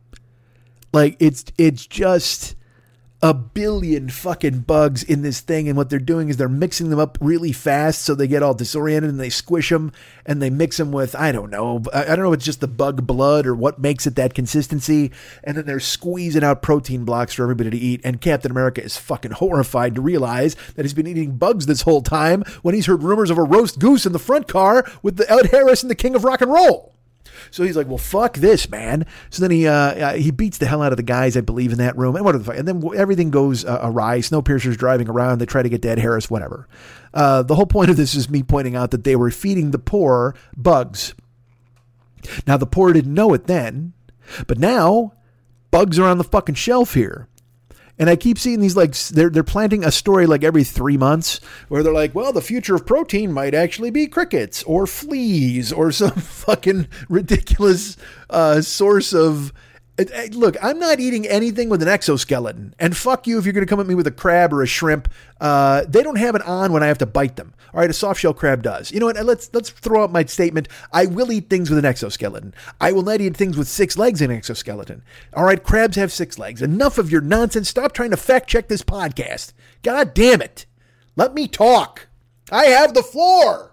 Like it's, it's just a billion fucking bugs in this thing. And what they're doing is they're mixing them up really fast. So they get all disoriented and they squish them and they mix them with, I don't know. I don't know if it's just the bug blood or what makes it that consistency. And then they're squeezing out protein blocks for everybody to eat. And Captain America is fucking horrified to realize that he's been eating bugs this whole time when he's heard rumors of a roast goose in the front car with the Ed Harris and the King of Rock and Roll. So he's like, well, fuck this, man. So then he uh, he beats the hell out of the guys, I believe, in that room. And what the fuck? And then everything goes uh, awry. Snowpiercer's driving around. They try to get to Ed Harris, whatever. Uh, the whole point of this is me pointing out that they were feeding the poor bugs. Now, the poor didn't know it then, but now bugs are on the fucking shelf here. And I keep seeing these, like, they're they're planting a story like every three months where they're like, well, the future of protein might actually be crickets or fleas or some fucking ridiculous uh, source of... Look, I'm not eating anything with an exoskeleton. And fuck you if you're going to come at me with a crab or a shrimp. Uh, they don't have it on when I have to bite them. All right, a soft shell crab does. You know what? Let's let's throw out my statement. I will eat things with an exoskeleton. I will not eat things with six legs in an exoskeleton. All right, crabs have six legs. Enough of your nonsense. Stop trying to fact check this podcast. God damn it. Let me talk. I have the floor.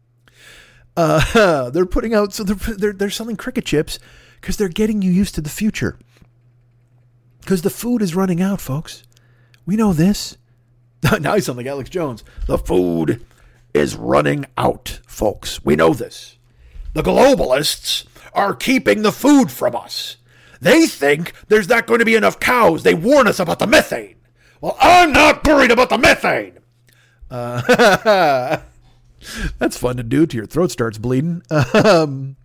Uh, they're putting out, so they're they're, they're selling cricket chips. Because they're getting you used to the future. Because the food is running out, folks. We know this. Now I sound like Alex Jones. The food is running out, folks. We know this. The globalists are keeping the food from us. They think there's not going to be enough cows. They warn us about the methane. Well, I'm not worried about the methane. Uh, that's fun to do till your throat starts bleeding. Um...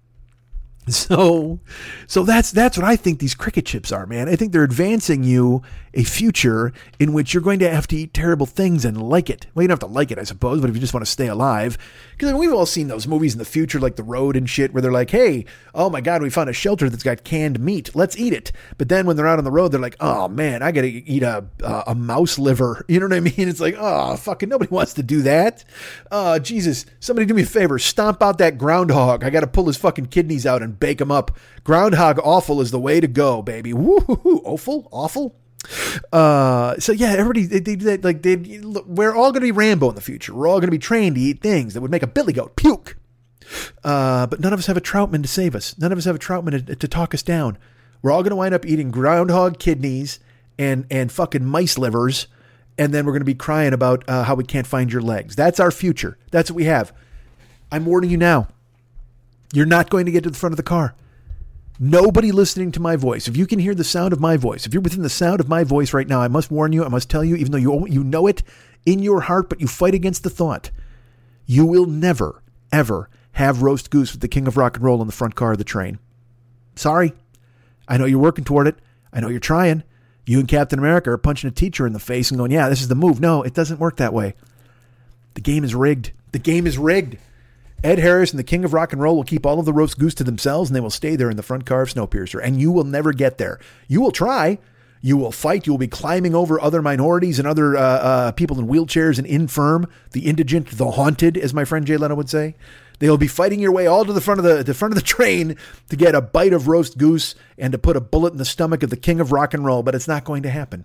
So, so that's that's what I think these cricket chips are, man. I think they're advancing you a future in which you're going to have to eat terrible things and like it. Well, you don't have to like it, I suppose, but if you just want to stay alive. Because I mean, we've all seen those movies in the future, like The Road and shit, where they're like, hey, oh my God, we found a shelter that's got canned meat. Let's eat it. But then when they're out on the road, they're like, oh man, I got to eat a, a a mouse liver. You know what I mean? It's like, oh, fucking nobody wants to do that. Oh, Jesus, somebody do me a favor. Stomp out that groundhog. I got to pull his fucking kidneys out and bake them up. Groundhog awful is the way to go, baby. Woo-hoo-hoo. Awful? Awful? Uh, so yeah, everybody, they, they, they, like, they, we're all going to be Rambo in the future. We're all going to be trained to eat things that would make a billy goat puke. Uh, but none of us have a Troutman to save us. None of us have a Troutman to, to talk us down. We're all going to wind up eating groundhog kidneys and, and fucking mice livers. And then we're going to be crying about uh, how we can't find your legs. That's our future. That's what we have. I'm warning you now. You're not going to get to the front of the car. Nobody listening to my voice. If you can hear the sound of my voice, if you're within the sound of my voice right now, I must warn you, I must tell you, even though you you know it in your heart, but you fight against the thought, you will never, ever have roast goose with the king of rock and roll in the front car of the train. Sorry. I know you're working toward it. I know you're trying. You and Captain America are punching a teacher in the face and going, yeah, this is the move. No, it doesn't work that way. The game is rigged. The game is rigged. Ed Harris and the king of rock and roll will keep all of the roast goose to themselves, and they will stay there in the front car of Snowpiercer, and you will never get there. You will try. You will fight. You will be climbing over other minorities and other uh, uh, people in wheelchairs and infirm, the indigent, the haunted, as my friend Jay Leno would say. They'll be fighting your way all to the front of the, the front of the train to get a bite of roast goose and to put a bullet in the stomach of the king of rock and roll, but it's not going to happen.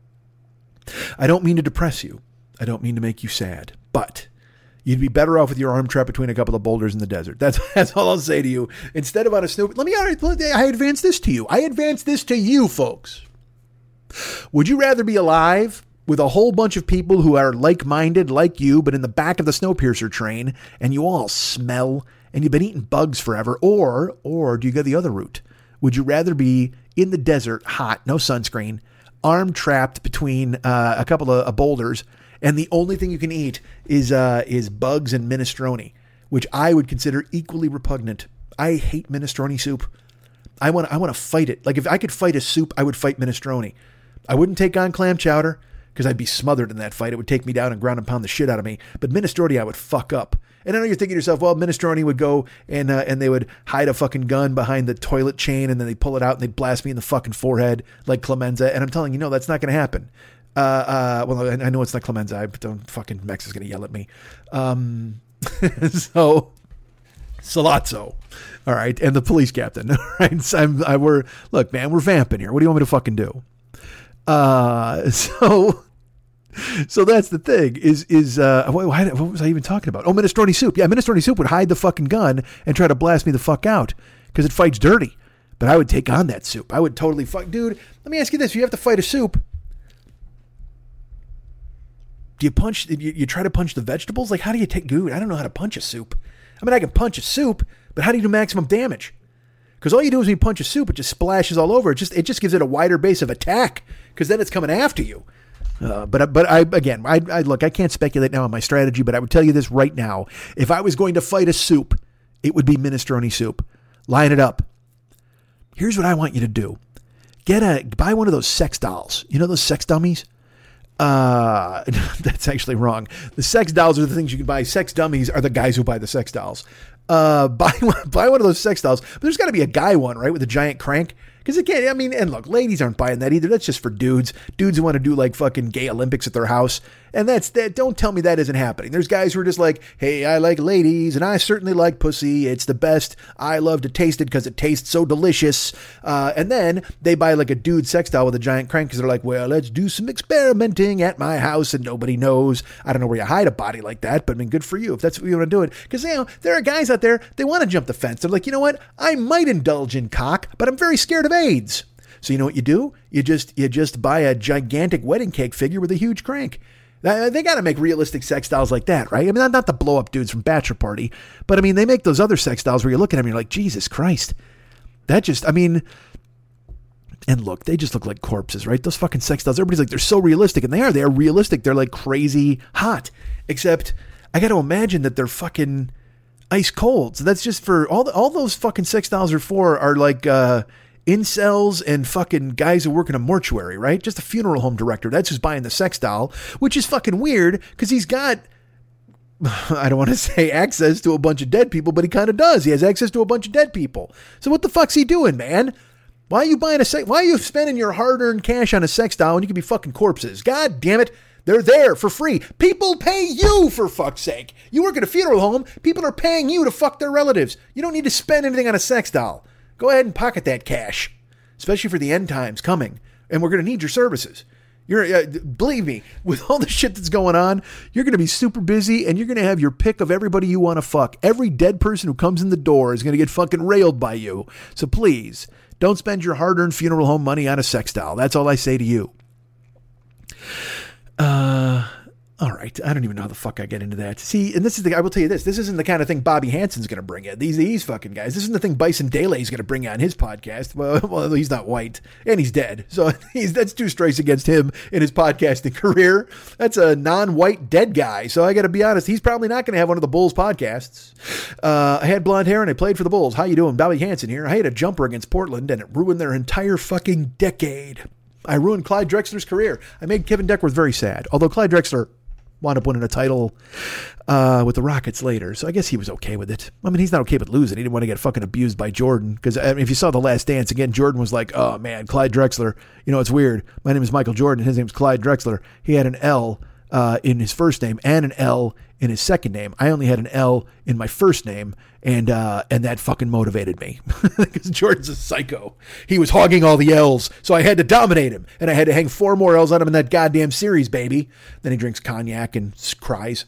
I don't mean to depress you. I don't mean to make you sad, but you'd be better off with your arm trapped between a couple of boulders in the desert. That's that's all I'll say to you. Instead of on a snow, let me. I advance this to you. I advance this to you, folks. Would you rather be alive with a whole bunch of people who are like-minded, like you, but in the back of the Snowpiercer train, and you all smell, and you've been eating bugs forever, or or do you go the other route? Would you rather be in the desert, hot, no sunscreen, arm trapped between uh, a couple of uh, boulders? And the only thing you can eat is uh, is bugs and minestrone, which I would consider equally repugnant. I hate minestrone soup. I want I want to fight it. Like if I could fight a soup, I would fight minestrone. I wouldn't take on clam chowder because I'd be smothered in that fight. It would take me down and ground and pound the shit out of me. But minestrone, I would fuck up. And I know you're thinking to yourself, well, minestrone would go and uh, and they would hide a fucking gun behind the toilet chain and then they pull it out and they blast me in the fucking forehead like Clemenza. And I'm telling you, no, that's not going to happen. Uh, uh, well, I know it's not Clemenza. I don't fucking Mex is going to yell at me. Um, so Salazzo. All right. And the police captain. All right. So I'm, I, we're, look, man, we're vamping here. What do you want me to fucking do? Uh, so, so that's the thing is, is, uh, what, what was I even talking about? Oh, minestrone soup. Yeah. Minestrone soup would hide the fucking gun and try to blast me the fuck out because it fights dirty, but I would take on that soup. I would totally fuck, dude. Let me ask you this. If you have to fight a soup, do you punch, you, you try to punch the vegetables? Like, how do you take, dude, I don't know how to punch a soup. I mean, I can punch a soup, but how do you do maximum damage? Because all you do is when you punch a soup, it just splashes all over. It just it just gives it a wider base of attack because then it's coming after you. Uh, but but I again, I, I look, I can't speculate now on my strategy, but I would tell you this right now. If I was going to fight a soup, it would be minestrone soup. Line it up. Here's what I want you to do. Get a buy one of those sex dolls. You know those sex dummies? Uh, that's actually wrong. The sex dolls are the things you can buy. Sex dummies are the guys who buy the sex dolls. Uh, buy one, buy one of those sex dolls. But there's got to be a guy one, right, with a giant crank. Because again, I mean, and look, ladies aren't buying that either. That's just for dudes. Dudes who want to do like fucking gay Olympics at their house. And that's that. Don't tell me that isn't happening. There's guys who are just like, hey, I like ladies and I certainly like pussy. It's the best. I love to taste it because it tastes so delicious. Uh, and then they buy like a dude sex doll with a giant crank because they're like, well, let's do some experimenting at my house and nobody knows. I don't know where you hide a body like that, but I mean, good for you if that's what you want to do it. Because, you know, there are guys out there, they want to jump the fence. They're like, you know what? I might indulge in cock, but I'm very scared of AIDS. So you know what you do? You just you just buy a gigantic wedding cake figure with a huge crank. They got to make realistic sex dolls like that, right? I mean, not, not the blow up dudes from Bachelor Party, but I mean, they make those other sex dolls where you look at them and you're like, Jesus Christ. That just, I mean, and look, they just look like corpses, right? Those fucking sex dolls, everybody's like, they're so realistic, and they are. They are realistic. They're like crazy hot, except I got to imagine that they're fucking ice cold. So that's just for all the, all those fucking sex dolls are for are like, uh, incels and fucking guys who work in a mortuary, right? Just a funeral home director. That's who's buying the sex doll, which is fucking weird because he's got, I don't want to say access to a bunch of dead people, but he kind of does. He has access to a bunch of dead people. So what the fuck's he doing, man? Why are you buying a sex? Why are you spending your hard-earned cash on a sex doll when you could be fucking corpses? God damn it. They're there for free. People pay you, for fuck's sake. You work at a funeral home. People are paying you to fuck their relatives. You don't need to spend anything on a sex doll. Go ahead and pocket that cash, especially for the end times coming. And we're going to need your services. You're uh, believe me, with all the shit that's going on, you're going to be super busy and you're going to have your pick of everybody you want to fuck. Every dead person who comes in the door is going to get fucking railed by you. So please, don't spend your hard-earned funeral home money on a sex doll. That's all I say to you. Uh... All right. I don't even know how the fuck I get into that. See, and this is the, I will tell you this, this isn't the kind of thing Bobby Hansen's going to bring in. These, these fucking guys. This isn't the thing Bison Dele is going to bring on his podcast. Well, well, he's not white and he's dead. So he's, that's two strikes against him in his podcasting career. That's a non-white dead guy. So I got to be honest, he's probably not going to have one of the Bulls podcasts. Uh, I had blonde hair and I played for the Bulls. How you doing? Bobby Hansen here. I had a jumper against Portland and it ruined their entire fucking decade. I ruined Clyde Drexler's career. I made Kevin Deckworth very sad. Although Clyde Drexler wound up winning a title uh, with the Rockets later. So I guess he was okay with it. I mean, he's not okay with losing. He didn't want to get fucking abused by Jordan. Because I mean, if you saw The Last Dance, again, Jordan was like, oh man, Clyde Drexler. You know, it's weird. My name is Michael Jordan. His name's Clyde Drexler. He had an L uh, in his first name and an L in his second name. I only had an L in my first name. And uh, and that fucking motivated me because Jordan's a psycho. He was hogging all the L's, so I had to dominate him. And I had to hang four more L's on him in that goddamn series, baby. Then he drinks cognac and cries.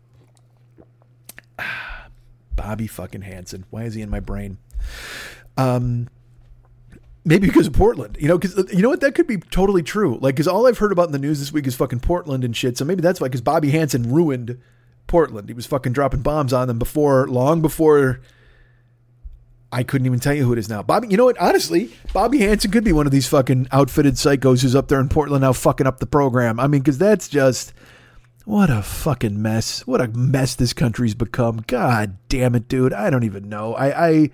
Bobby fucking Hansen. Why is he in my brain? Um, maybe because of Portland. You know, because you know what? That could be totally true. Like, because all I've heard about in the news this week is fucking Portland and shit. So maybe that's why, because Bobby Hansen ruined Portland. He was fucking dropping bombs on them before, long before I couldn't even tell you who it is now. Bobby, you know what? Honestly, Bobby Hansen could be one of these fucking outfitted psychos who's up there in Portland now fucking up the program. I mean, because that's just, what a fucking mess. What a mess this country's become. God damn it, dude. I don't even know. I, I,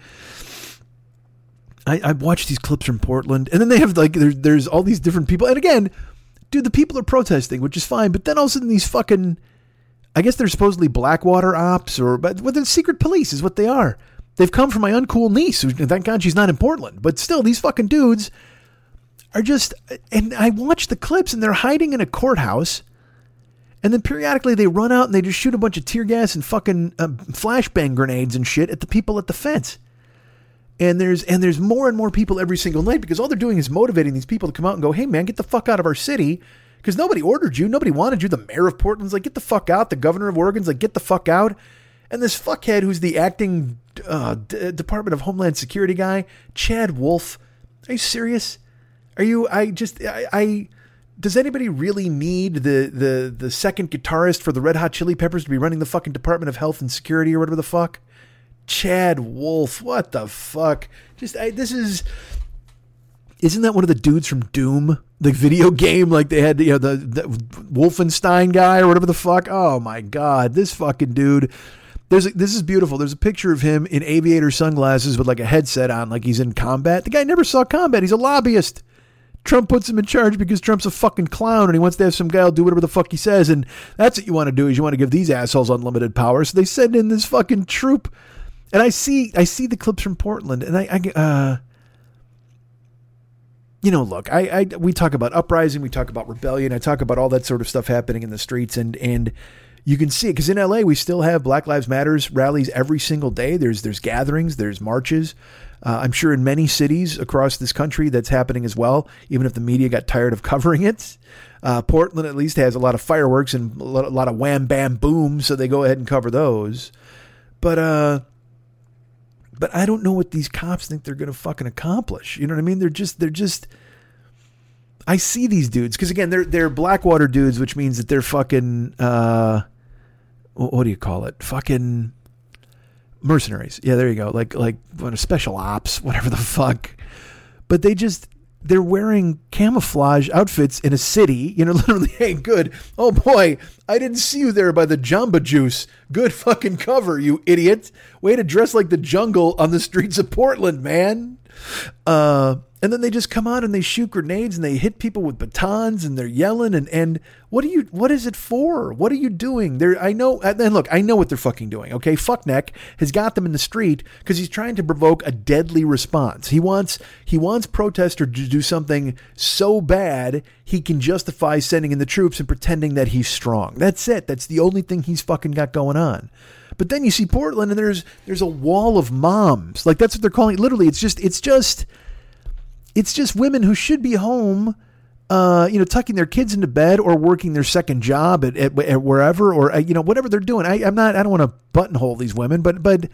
I, I watched these clips from Portland, and then they have like, there's, there's all these different people. And again, dude, the people are protesting, which is fine. But then all of a sudden these fucking, I guess they're supposedly Blackwater ops, or but well, the secret police is what they are. They've come from my uncool niece, who, thank God she's not in Portland. But still, these fucking dudes are just, and I watch the clips and they're hiding in a courthouse. And then periodically they run out and they just shoot a bunch of tear gas and fucking uh, flashbang grenades and shit at the people at the fence. And there's, and there's more and more people every single night because all they're doing is motivating these people to come out and go, hey man, get the fuck out of our city. Because nobody ordered you. Nobody wanted you. The mayor of Portland's like, get the fuck out. The governor of Oregon's like, get the fuck out. And this fuckhead who's the acting uh, D- Department of Homeland Security guy, Chad Wolf. Are you serious? Are you, I just, I, I does anybody really need the, the, the second guitarist for the Red Hot Chili Peppers to be running the fucking Department of Health and Security or whatever the fuck? Chad Wolf. What the fuck? Just I, this is. Isn't that one of the dudes from Doom, the video game? Like they had, you know, the, the Wolfenstein guy or whatever the fuck. Oh my God, this fucking dude. There's a, this is beautiful. There's a picture of him in aviator sunglasses with like a headset on, like he's in combat. The guy never saw combat. He's a lobbyist. Trump puts him in charge because Trump's a fucking clown and he wants to have some guy who'll do whatever the fuck he says. And that's what you want to do, is you want to give these assholes unlimited power. So they send in this fucking troop. And I see, I see the clips from Portland, and I, I uh, you know, look, I, I, we talk about uprising, we talk about rebellion, I talk about all that sort of stuff happening in the streets, and, and you can see it because in L A we still have Black Lives Matters rallies every single day. There's, there's gatherings, there's marches. Uh, I'm sure in many cities across this country that's happening as well, even if the media got tired of covering it. Uh, Portland at least has a lot of fireworks and a lot, a lot of wham, bam, boom, so they go ahead and cover those. But, uh, But I don't know what these cops think they're going to fucking accomplish. You know what I mean? They're just, they're just, I see these dudes. Cause again, they're, they're Blackwater dudes, which means that they're fucking, uh, what do you call it? Fucking mercenaries. Yeah, there you go. Like, like what, special ops, whatever the fuck. But they just, they're wearing camouflage outfits in a city, you know, literally, hey, good. Oh boy, I didn't see you there by the Jamba Juice. Good fucking cover, you idiot. Way to dress like the jungle on the streets of Portland, man. Uh, and then they just come out and they shoot grenades and they hit people with batons and they're yelling and, and what are you, what is it for? What are you doing? They're, I know, and look, I know what they're fucking doing. Okay. Fuckneck has got them in the street because he's trying to provoke a deadly response. He wants, he wants protesters to do something so bad he can justify sending in the troops and pretending that he's strong. That's it. That's the only thing he's fucking got going on. But then you see Portland and there's, there's a wall of moms. Like that's what they're calling it. Literally. It's just, it's just, it's just women who should be home, uh, you know, tucking their kids into bed or working their second job at, at, at wherever, or, uh, you know, whatever they're doing. I, I'm not, I don't want to buttonhole these women, but, but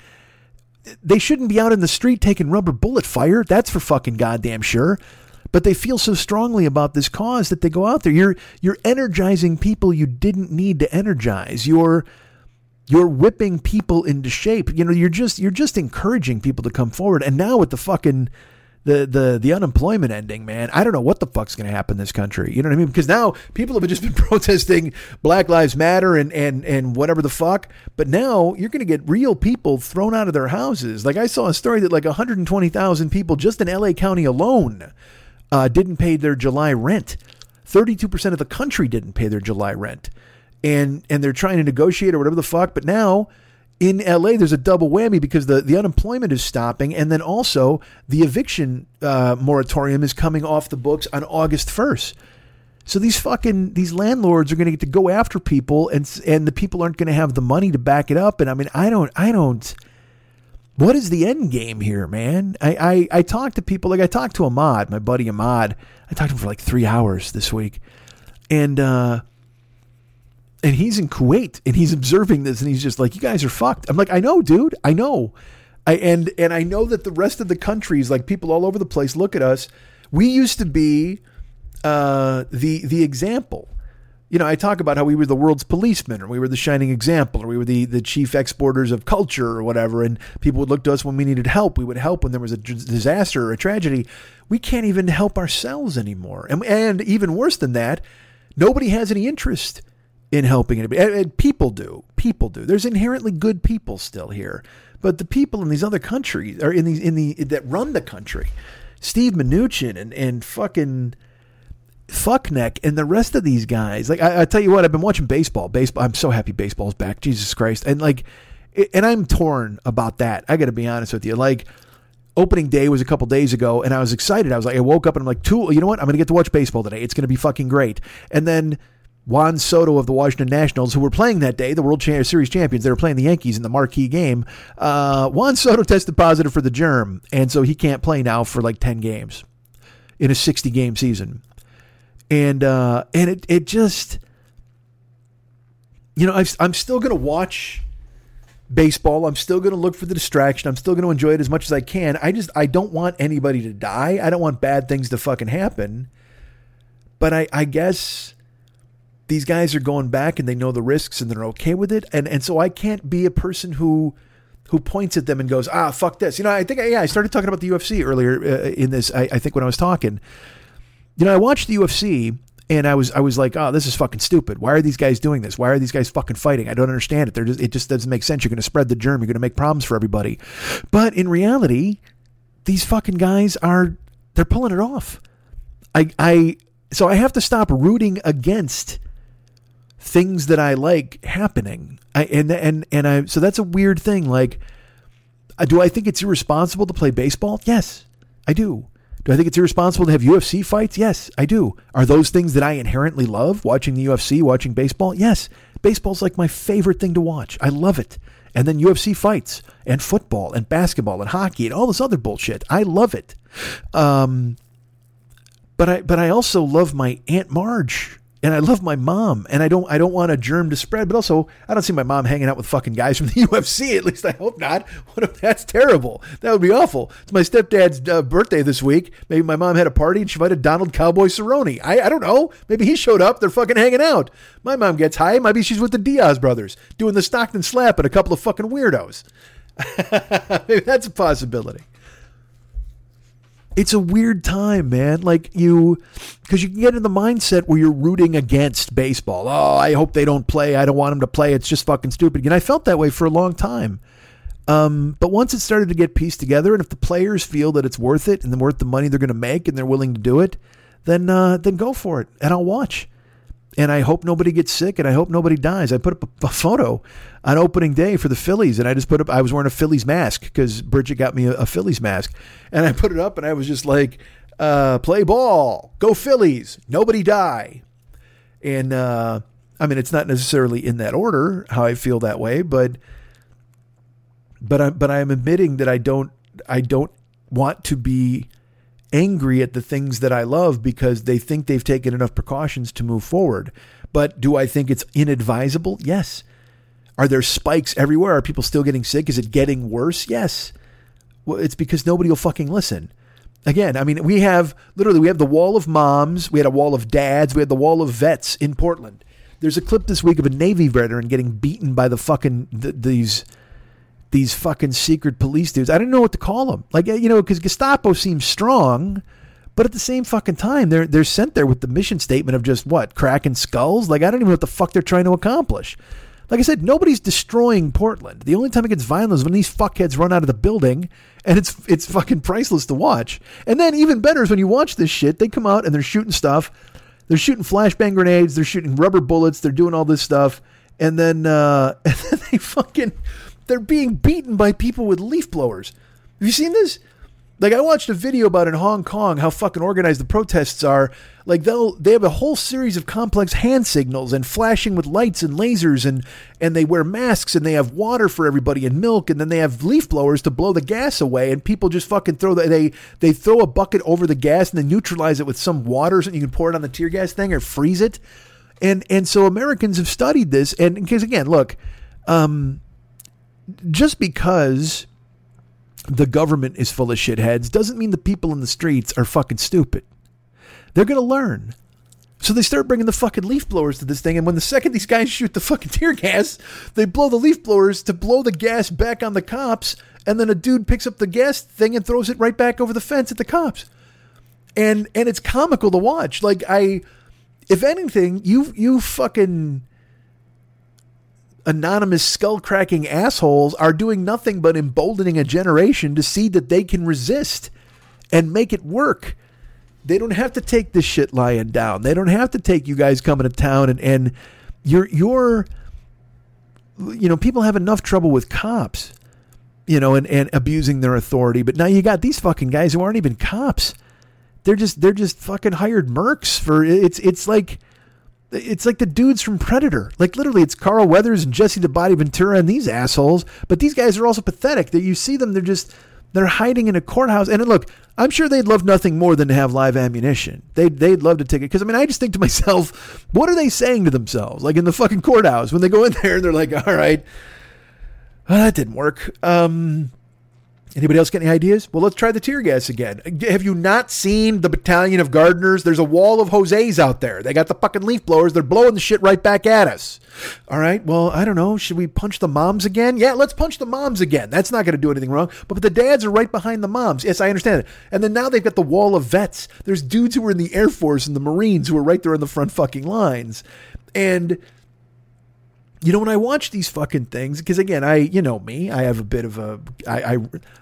they shouldn't be out in the street taking rubber bullet fire. That's for fucking goddamn sure. But they feel so strongly about this cause that they go out there. You're, you're energizing people you didn't need to energize. You're, You're whipping people into shape. You know, you're just, you're just encouraging people to come forward. And now with the fucking, the, the, the unemployment ending, man, I don't know what the fuck's going to happen in this country. You know what I mean? Because now people have just been protesting Black Lives Matter and, and, and whatever the fuck. But now you're going to get real people thrown out of their houses. Like I saw a story that like one hundred twenty thousand people just in L A County alone uh, didn't pay their July rent. thirty-two percent of the country didn't pay their July rent. And and they're trying to negotiate or whatever the fuck. But now in L A, there's a double whammy because the, the unemployment is stopping. And then also the eviction uh, moratorium is coming off the books on August first. So these fucking, these landlords are going to get to go after people and and the people aren't going to have the money to back it up. And I mean, I don't, I don't, what is the end game here, man? I, I, I talk to people, like I talked to Ahmad, my buddy Ahmad. I talked to him for like three hours this week. And, uh, And he's in Kuwait and he's observing this and he's just like, you guys are fucked. I'm like, I know, dude. I know. I, and, and I know that the rest of the countries, like people all over the place, look at us. We used to be uh, the, the example. You know, I talk about how we were the world's policemen or we were the shining example or we were the, the chief exporters of culture or whatever. And people would look to us when we needed help. We would help when there was a disaster or a tragedy. We can't even help ourselves anymore. And, and even worse than that, nobody has any interest in helping anybody. People do. People do. There's inherently good people still here, but the people in these other countries are in these in the that run the country, Steve Mnuchin and and fucking Fuckneck and the rest of these guys. Like I, I tell you what, I've been watching baseball. Baseball. I'm so happy baseball's back. Jesus Christ. And like, and I'm torn about that. I got to be honest with you. Like, opening day was a couple days ago, and I was excited. I was like, I woke up and I'm like, "Tool, you know what? I'm going to get to watch baseball today. It's going to be fucking great." And then Juan Soto of the Washington Nationals, who were playing that day, the World Series champions, they were playing the Yankees in the marquee game. Uh, Juan Soto tested positive for the germ, and so he can't play now for like ten games in a sixty game season. And uh, and it it just, you know, I've, I'm still going to watch baseball. I'm still going to look for the distraction. I'm still going to enjoy it as much as I can. I just, I don't want anybody to die. I don't want bad things to fucking happen. But I, I guess these guys are going back and they know the risks and they're okay with it. And and so I can't be a person who who points at them and goes, ah, fuck this. You know, I think, yeah, I started talking about the U F C earlier uh, in this, I, I think when I was talking. You know, I watched the U F C and I was I was like, oh, this is fucking stupid. Why are these guys doing this? Why are these guys fucking fighting? I don't understand it. They're just, it just doesn't make sense. You're going to spread the germ. You're going to make problems for everybody. But in reality, these fucking guys are, they're pulling it off. I, I, so I have to stop rooting against things that I like happening. I, and, and, and I, so that's a weird thing. Like, do I think it's irresponsible to play baseball? Yes, I do. Do I think it's irresponsible to have U F C fights? Yes, I do. Are those things that I inherently love? Watching the U F C, watching baseball? Yes. Baseball's like my favorite thing to watch. I love it. And then U F C fights and football and basketball and hockey and all this other bullshit. I love it. Um, but I but I also love my Aunt Marge. And I love my mom, and I don't I don't want a germ to spread, but also I don't see my mom hanging out with fucking guys from the U F C. At least I hope not. What if that's terrible? That would be awful. It's my stepdad's uh, birthday this week. Maybe my mom had a party and she invited Donald Cowboy Cerrone. I, I don't know. Maybe he showed up. They're fucking hanging out. My mom gets high. Maybe she's with the Diaz brothers doing the Stockton slap and a couple of fucking weirdos. Maybe that's a possibility. It's a weird time, man. Like you, because you can get in the mindset where you're rooting against baseball. Oh, I hope they don't play. I don't want them to play. It's just fucking stupid. And I felt that way for a long time. Um, but once it started to get pieced together, and if the players feel that it's worth it and worth the money they're going to make and they're willing to do it, then uh, then go for it. And I'll watch. And I hope nobody gets sick, and I hope nobody dies. I put up a, a photo on opening day for the Phillies, and I just put up, I was wearing a Phillies mask because Bridget got me a, a Phillies mask. And I put it up, and I was just like, uh, play ball, go Phillies, nobody die. And, uh, I mean, it's not necessarily in that order how I feel that way, but, but I, but I'm admitting that I don't, I don't want to be angry at the things that I love because they think they've taken enough precautions to move forward. But do I think it's inadvisable? Yes. Are there spikes everywhere? Are people still getting sick? Is it getting worse? Yes. Well, it's because nobody will fucking listen. Again, I mean, we have literally, we have the wall of moms. We had a wall of dads. We had the wall of vets in Portland. There's a clip this week of a Navy veteran getting beaten by the fucking, the, these, these fucking secret police dudes. I don't know what to call them. Like, you know, because Gestapo seems strong, but at the same fucking time, they're they're sent there with the mission statement of just what? Cracking skulls? Like, I don't even know what the fuck they're trying to accomplish. Like I said, nobody's destroying Portland. The only time it gets violent is when these fuckheads run out of the building, and it's it's fucking priceless to watch. And then even better is when you watch this shit, they come out and they're shooting stuff. They're shooting flashbang grenades. They're shooting rubber bullets. They're doing all this stuff. And then, uh, and then they fucking... They're being beaten by people with leaf blowers. Have you seen this? Like, I watched a video about in Hong Kong how fucking organized the protests are. Like, they'll they have a whole series of complex hand signals and flashing with lights and lasers, and and they wear masks, and they have water for everybody and milk, and then they have leaf blowers to blow the gas away, and people just fucking throw the, they they throw a bucket over the gas and then neutralize it with some water so you can pour it on the tear gas thing or freeze it. And and so Americans have studied this, and because again, look, um. just because the government is full of shitheads doesn't mean the people in the streets are fucking stupid. They're going to learn. So they start bringing the fucking leaf blowers to this thing. And when the second these guys shoot the fucking tear gas, they blow the leaf blowers to blow the gas back on the cops. And then a dude picks up the gas thing and throws it right back over the fence at the cops. And, and it's comical to watch. Like I, if anything, you, you fucking anonymous skull-cracking assholes are doing nothing but emboldening a generation to see that they can resist and make it work. They don't have to take this shit lying down. They don't have to take you guys coming to town and, and you're, you're, you know, people have enough trouble with cops, you know, and, and abusing their authority. But now you got these fucking guys who aren't even cops. They're just, they're just fucking hired mercs for, it's, it's like, It's like the dudes from Predator. Like literally it's Carl Weathers and Jesse the Body Ventura and these assholes. But these guys are also pathetic. That you see them, they're just, they're hiding in a courthouse. And look, I'm sure they'd love nothing more than to have live ammunition. They'd, they'd love to take it. Because I mean, I just think to myself, what are they saying to themselves? Like in the fucking courthouse when they go in there and they're like, all right, well, that didn't work. Um, Anybody else got any ideas? Well, let's try the tear gas again. Have you not seen the battalion of gardeners? There's a wall of Jose's out there. They got the fucking leaf blowers. They're blowing the shit right back at us. All right. Well, I don't know. Should we punch the moms again? Yeah, let's punch the moms again. That's not going to do anything wrong. But the dads are right behind the moms. Yes, I understand it. And then now they've got the wall of vets. There's dudes who were in the Air Force and the Marines who are right there in the front fucking lines. And you know, when I watch these fucking things, because again, I, you know me, I have a bit of a, I, I,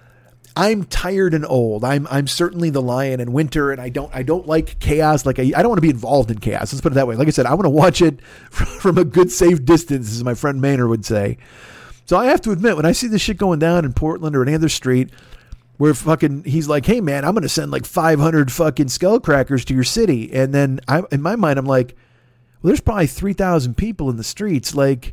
I'm tired and old. I'm, I'm certainly the lion in winter, and I don't, I don't like chaos. Like I, I don't want to be involved in chaos. Let's put it that way. Like I said, I want to watch it from a good, safe distance, as my friend Maynard would say. So I have to admit, when I see this shit going down in Portland or any other street, where fucking, he's like, hey man, I'm going to send like five hundred fucking skullcrackers to your city. And then I, in my mind, I'm like, well, there's probably three thousand people in the streets. Like,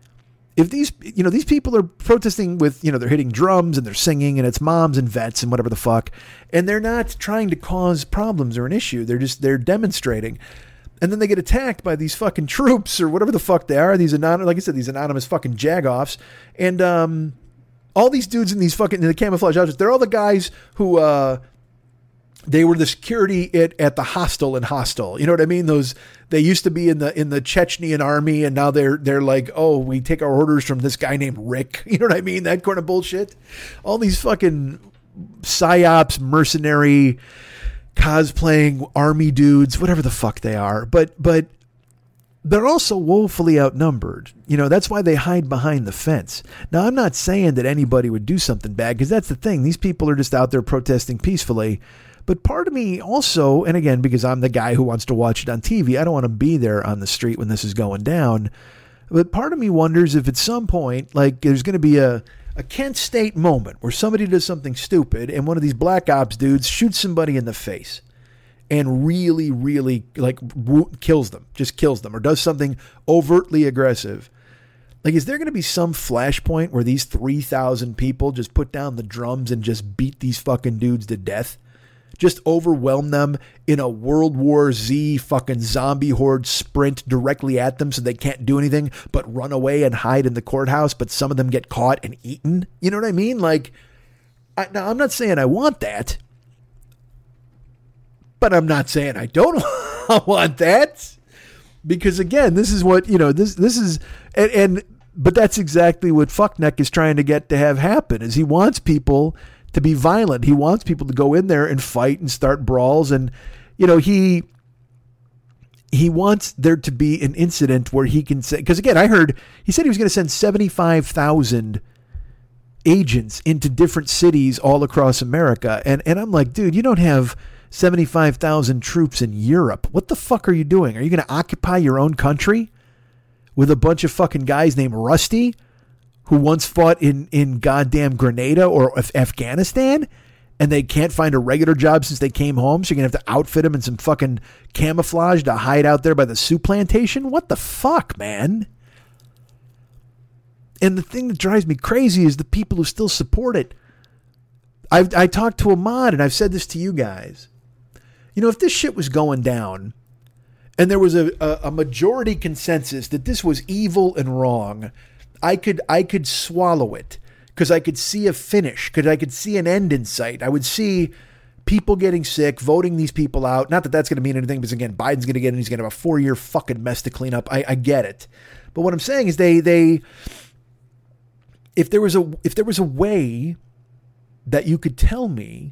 if these, you know, these people are protesting with, you know, they're hitting drums and they're singing and it's moms and vets and whatever the fuck, and they're not trying to cause problems or an issue. They're just, they're demonstrating. And then they get attacked by these fucking troops or whatever the fuck they are. These anonymous, like I said, these anonymous fucking jagoffs. And, um, all these dudes in these fucking, in the camouflage outfits, they're all the guys who, uh, they were the security at, at the hostel in Hostel. You know what I mean? Those, they used to be in the, in the Chechnyan army, and now they're, they're like, oh, we take our orders from this guy named Rick. You know what I mean? That kind of bullshit. All these fucking psyops, mercenary, cosplaying army dudes, whatever the fuck they are. But, but they're also woefully outnumbered. You know, that's why they hide behind the fence. Now, I'm not saying that anybody would do something bad, because that's the thing. These people are just out there protesting peacefully. But part of me also, and again, because I'm the guy who wants to watch it on T V, I don't want to be there on the street when this is going down. But part of me wonders if at some point, like, there's going to be a, a Kent State moment where somebody does something stupid and one of these black ops dudes shoots somebody in the face and really, really, like, kills them, just kills them, or does something overtly aggressive. Like, is there going to be some flashpoint where these three thousand people just put down the drums and just beat these fucking dudes to death? Just overwhelm them in a World War Z fucking zombie horde sprint directly at them so they can't do anything but run away and hide in the courthouse, but some of them get caught and eaten? You know what I mean? Like, I, now I'm not saying I want that, but I'm not saying I don't want that, because again, this is what, you know, this, this is, and, and, but that's exactly what Fuckneck is trying to get to have happen, is he wants people to be violent. He wants people to go in there and fight and start brawls. And, you know, he, he wants there to be an incident where he can say, because again, I heard, he said he was going to send seventy-five thousand agents into different cities all across America. And, and I'm like, dude, you don't have seventy-five thousand troops in Europe. What the fuck are you doing? Are you going to occupy your own country with a bunch of fucking guys named Rusty, who once fought in, in goddamn Grenada or Af- Afghanistan, and they can't find a regular job since they came home, so you're going to have to outfit them in some fucking camouflage to hide out there by the soup plantation? What the fuck, man? And the thing that drives me crazy is the people who still support it. I've, I talked to Ahmad, and I've said this to you guys. You know, if this shit was going down, and there was a, a, a majority consensus that this was evil and wrong, I could I could swallow it, because I could see a finish, because I could see an end in sight. I would see people getting sick, voting these people out. Not that that's going to mean anything, because again, Biden's going to get in. He's going to have a four-year fucking mess to clean up. I, I get it, but what I'm saying is they they if there was a if there was a way that you could tell me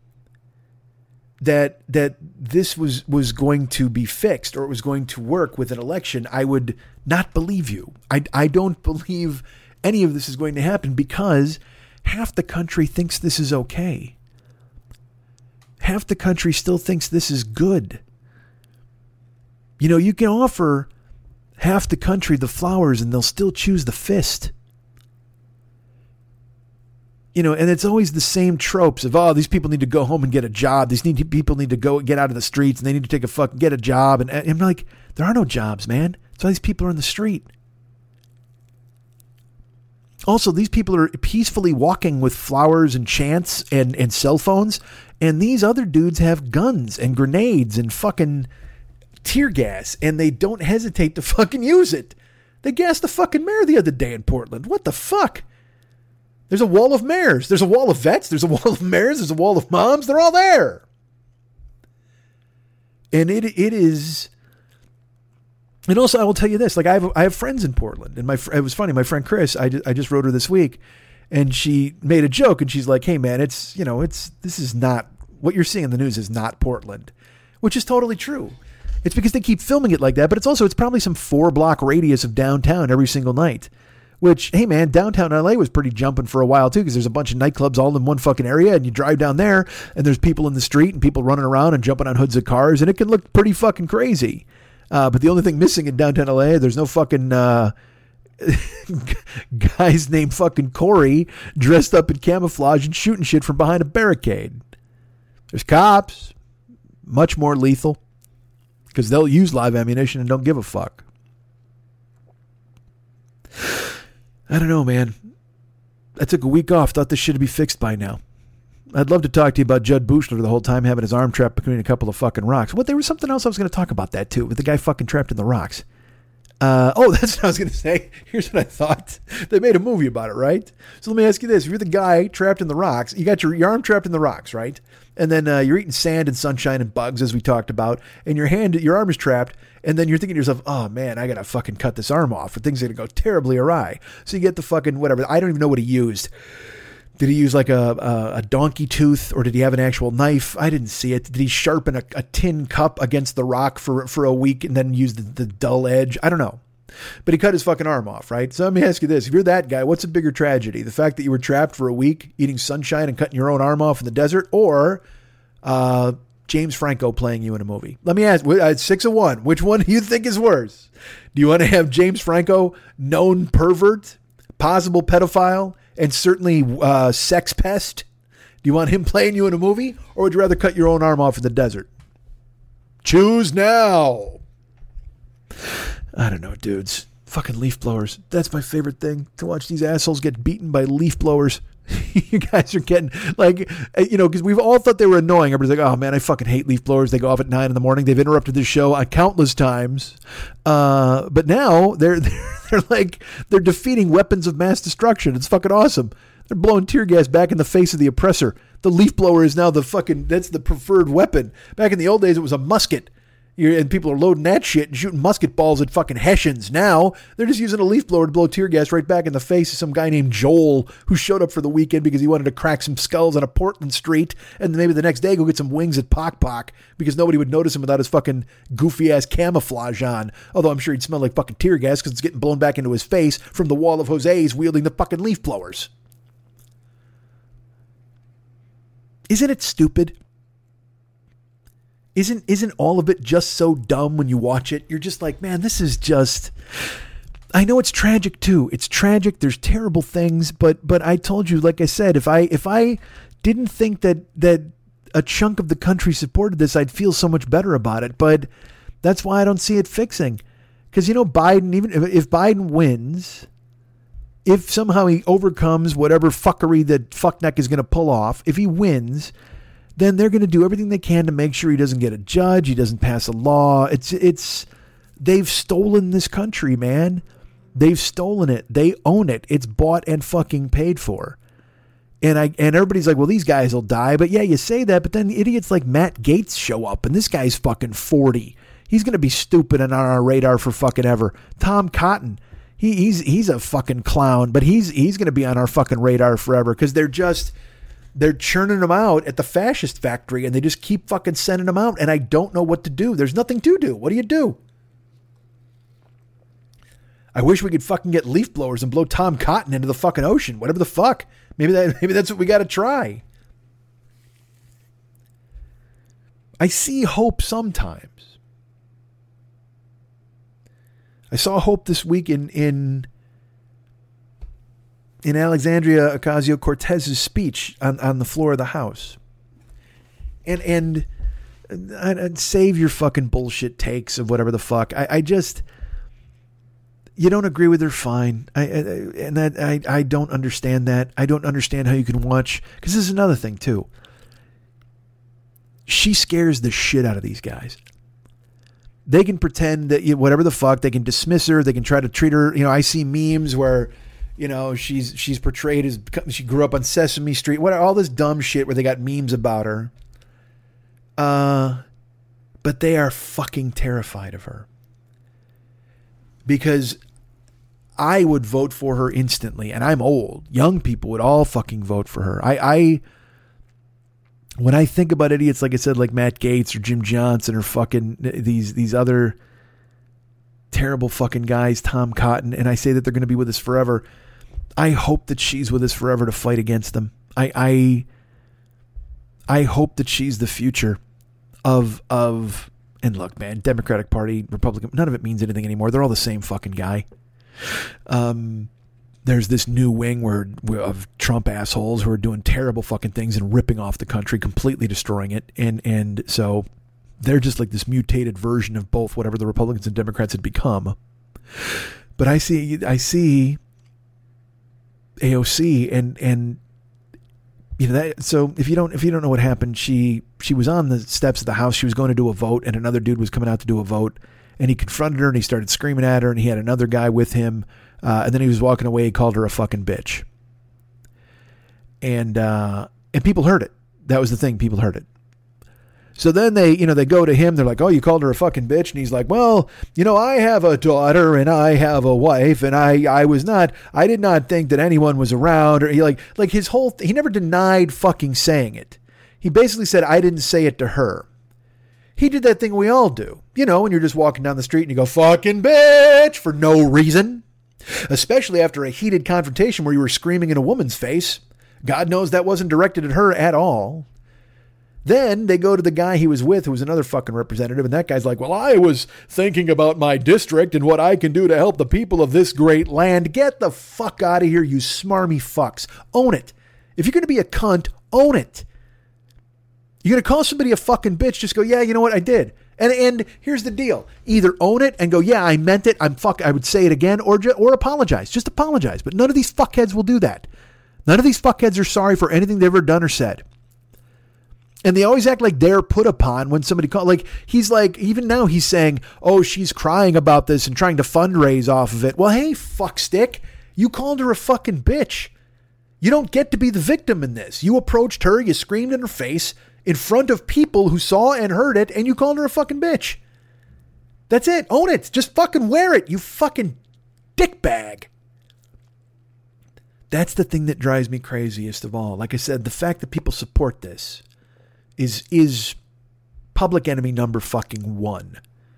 that that this was was going to be fixed, or it was going to work with an election, I would not believe you. I, I don't believe any of this is going to happen, because half the country thinks this is okay. Half the country still thinks this is good. You know, you can offer half the country the flowers and they'll still choose the fist. You know, and it's always the same tropes of, oh, these people need to go home and get a job. These need people need to go get out of the streets, and they need to take a fucking get a job. And, and I'm like, there are no jobs, man. That's why these people are in the street. Also, these people are peacefully walking with flowers and chants and, and cell phones. And these other dudes have guns and grenades and fucking tear gas, and they don't hesitate to fucking use it. They gassed the fucking mayor the other day in Portland. What the fuck? There's a wall of mayors. There's a wall of vets. There's a wall of mayors. There's a wall of moms. They're all there. And it it is... And also, I will tell you this. Like, I have I have friends in Portland. And my it was funny. My friend Chris, I just, I just wrote her this week. And she made a joke. And she's like, hey, man, it's, you know, it's this is not... What you're seeing in the news is not Portland. Which is totally true. It's because they keep filming it like that. But it's also, it's probably some four-block radius of downtown every single night. Which, hey, man, downtown L A was pretty jumping for a while, too, because there's a bunch of nightclubs all in one fucking area, and you drive down there, and there's people in the street and people running around and jumping on hoods of cars, and it can look pretty fucking crazy. Uh, but the only thing missing in downtown L A, there's no fucking uh, guys named fucking Corey dressed up in camouflage and shooting shit from behind a barricade. There's cops, much more lethal, because they'll use live ammunition and don't give a fuck. I don't know, man. I took a week off. Thought this shit would be fixed by now. I'd love to talk to you about Judd Bushler the whole time having his arm trapped between a couple of fucking rocks. What? There was something else I was going to talk about that too, with the guy fucking trapped in the rocks. Uh, oh, that's what I was going to say. Here's what I thought. They made a movie about it, right? So let me ask you this. If you're the guy trapped in the rocks, you got your, your arm trapped in the rocks, right? And then uh, you're eating sand and sunshine and bugs, as we talked about, and your hand, your arm is trapped, and then you're thinking to yourself, oh, man, I got to fucking cut this arm off, or things are going to go terribly awry. So you get the fucking whatever. I don't even know what he used. Did he use like a, a, a donkey tooth, or did he have an actual knife? I didn't see it. Did he sharpen a, a tin cup against the rock for, for a week and then use the, the dull edge? I don't know. But he cut his fucking arm off, right? So let me ask you this. If you're that guy, what's a bigger tragedy? The fact that you were trapped for a week eating sunshine and cutting your own arm off in the desert, or uh, James Franco playing you in a movie? Let me ask, it's six of one. Which one do you think is worse? Do you want to have James Franco, known pervert, possible pedophile, and certainly uh, sex pest? Do you want him playing you in a movie, or would you rather cut your own arm off in the desert? Choose now. I don't know, dudes. Fucking leaf blowers. That's my favorite thing, to watch these assholes get beaten by leaf blowers. You guys are getting, like, you know, because we've all thought they were annoying. Everybody's like, oh, man, I fucking hate leaf blowers. They go off at nine in the morning. They've interrupted this show uh, countless times. Uh, but now they're, they're, they're like, they're defeating weapons of mass destruction. It's fucking awesome. They're blowing tear gas back in the face of the oppressor. The leaf blower is now the fucking, that's the preferred weapon. Back in the old days, it was a musket. You're, and people are loading that shit and shooting musket balls at fucking Hessians. Now they're just using a leaf blower to blow tear gas right back in the face of some guy named Joel who showed up for the weekend because he wanted to crack some skulls on a Portland street, and then maybe the next day go get some wings at Pock Pock because nobody would notice him without his fucking goofy ass camouflage on. Although I'm sure he'd smell like fucking tear gas because it's getting blown back into his face from the wall of Jose's wielding the fucking leaf blowers. Isn't it stupid? Isn't isn't all of it just so dumb when you watch it? You're just like, man, this is just... I know it's tragic too. It's tragic. There's terrible things, but but I told you, like I said, if I if I didn't think that that a chunk of the country supported this, I'd feel so much better about it. But that's why I don't see it fixing. Because, you know, Biden, even if, if Biden wins, if somehow he overcomes whatever fuckery that fuckneck is going to pull off, if he wins, then they're going to do everything they can to make sure he doesn't get a judge, he doesn't pass a law. It's, it's, they've stolen this country, man. They've stolen it. They own it. It's bought and fucking paid for. And I, and everybody's like, well, these guys will die. But yeah, you say that, but then idiots like Matt Gaetz show up, and this guy's fucking forty. He's going to be stupid and on our radar for fucking ever. Tom Cotton, he, he's, he's a fucking clown, but he's, he's going to be on our fucking radar forever because they're just, they're churning them out at the fascist factory, and they just keep fucking sending them out. And I don't know what to do. There's nothing to do. What do you do? I wish we could fucking get leaf blowers and blow Tom Cotton into the fucking ocean. Whatever the fuck. Maybe that, maybe that's what we got to try. I see hope sometimes. I saw hope this week in, in, in Alexandria Ocasio-Cortez's speech on, on the floor of the House. And, and I'd, I'd save your fucking bullshit takes of whatever the fuck. I, I just, you don't agree with her, fine. I, I and that I, I don't understand that. I don't understand how you can watch, because this is another thing too. She scares the shit out of these guys. They can pretend that, you know, whatever the fuck, they can dismiss her. They can try to treat her. You know, I see memes where, You know, she's she's portrayed as, she grew up on Sesame Street. What all this dumb shit where they got memes about her. Uh, but they are fucking terrified of her. Because I would vote for her instantly, and I'm old. Young people would all fucking vote for her. I, I when I think about idiots, like I said, like Matt Gaetz or Jim Johnson or fucking these these other terrible fucking guys, Tom Cotton, and I say that they're going to be with us forever. I hope that she's with us forever to fight against them. I, I, I hope that she's the future of, of, and look, man, Democratic Party, Republican, none of it means anything anymore. They're all the same fucking guy. Um, there's this new wing where, where of Trump assholes who are doing terrible fucking things and ripping off the country, completely destroying it. And, and so they're just like this mutated version of both whatever the Republicans and Democrats had become. But I see, I see A O C and, and, you know, that, so if you don't, if you don't know what happened, she, she was on the steps of the House. She was going to do a vote and another dude was coming out to do a vote and he confronted her and he started screaming at her and he had another guy with him. Uh, and then he was walking away. He called her a fucking bitch. And, uh, and people heard it. That was the thing. People heard it. So then they, you know, they go to him. They're like, oh, you called her a fucking bitch. And he's like, well, you know, I have a daughter and I have a wife and I, I was not, I did not think that anyone was around. Or he like, like his whole, th- he never denied fucking saying it. He basically said, I didn't say it to her. He did that thing we all do. You know, when you're just walking down the street and you go, fucking bitch, for no reason. Especially after a heated confrontation where you were screaming in a woman's face. God knows that wasn't directed at her at all. Then they go to the guy he was with, who was another fucking representative, and that guy's like, well, I was thinking about my district and what I can do to help the people of this great land. Get the fuck out of here, you smarmy fucks. Own it. If you're going to be a cunt, own it. You're going to call somebody a fucking bitch, just go, yeah, you know what, I did. And and here's the deal. Either own it and go, yeah, I meant it, I'm fuck, I would say it again, or, ju- or apologize. Just apologize. But none of these fuckheads will do that. None of these fuckheads are sorry for anything they've ever done or said. And they always act like they're put upon when somebody call. Like he's like, even now he's saying, oh, she's crying about this and trying to fundraise off of it. Well, hey, fuckstick, you called her a fucking bitch. You don't get to be the victim in this. You approached her, you screamed in her face in front of people who saw and heard it, and you called her a fucking bitch. That's it. Own it. Just fucking wear it, you fucking dickbag. That's the thing that drives me craziest of all. Like I said, the fact that people support this is is public enemy number fucking one.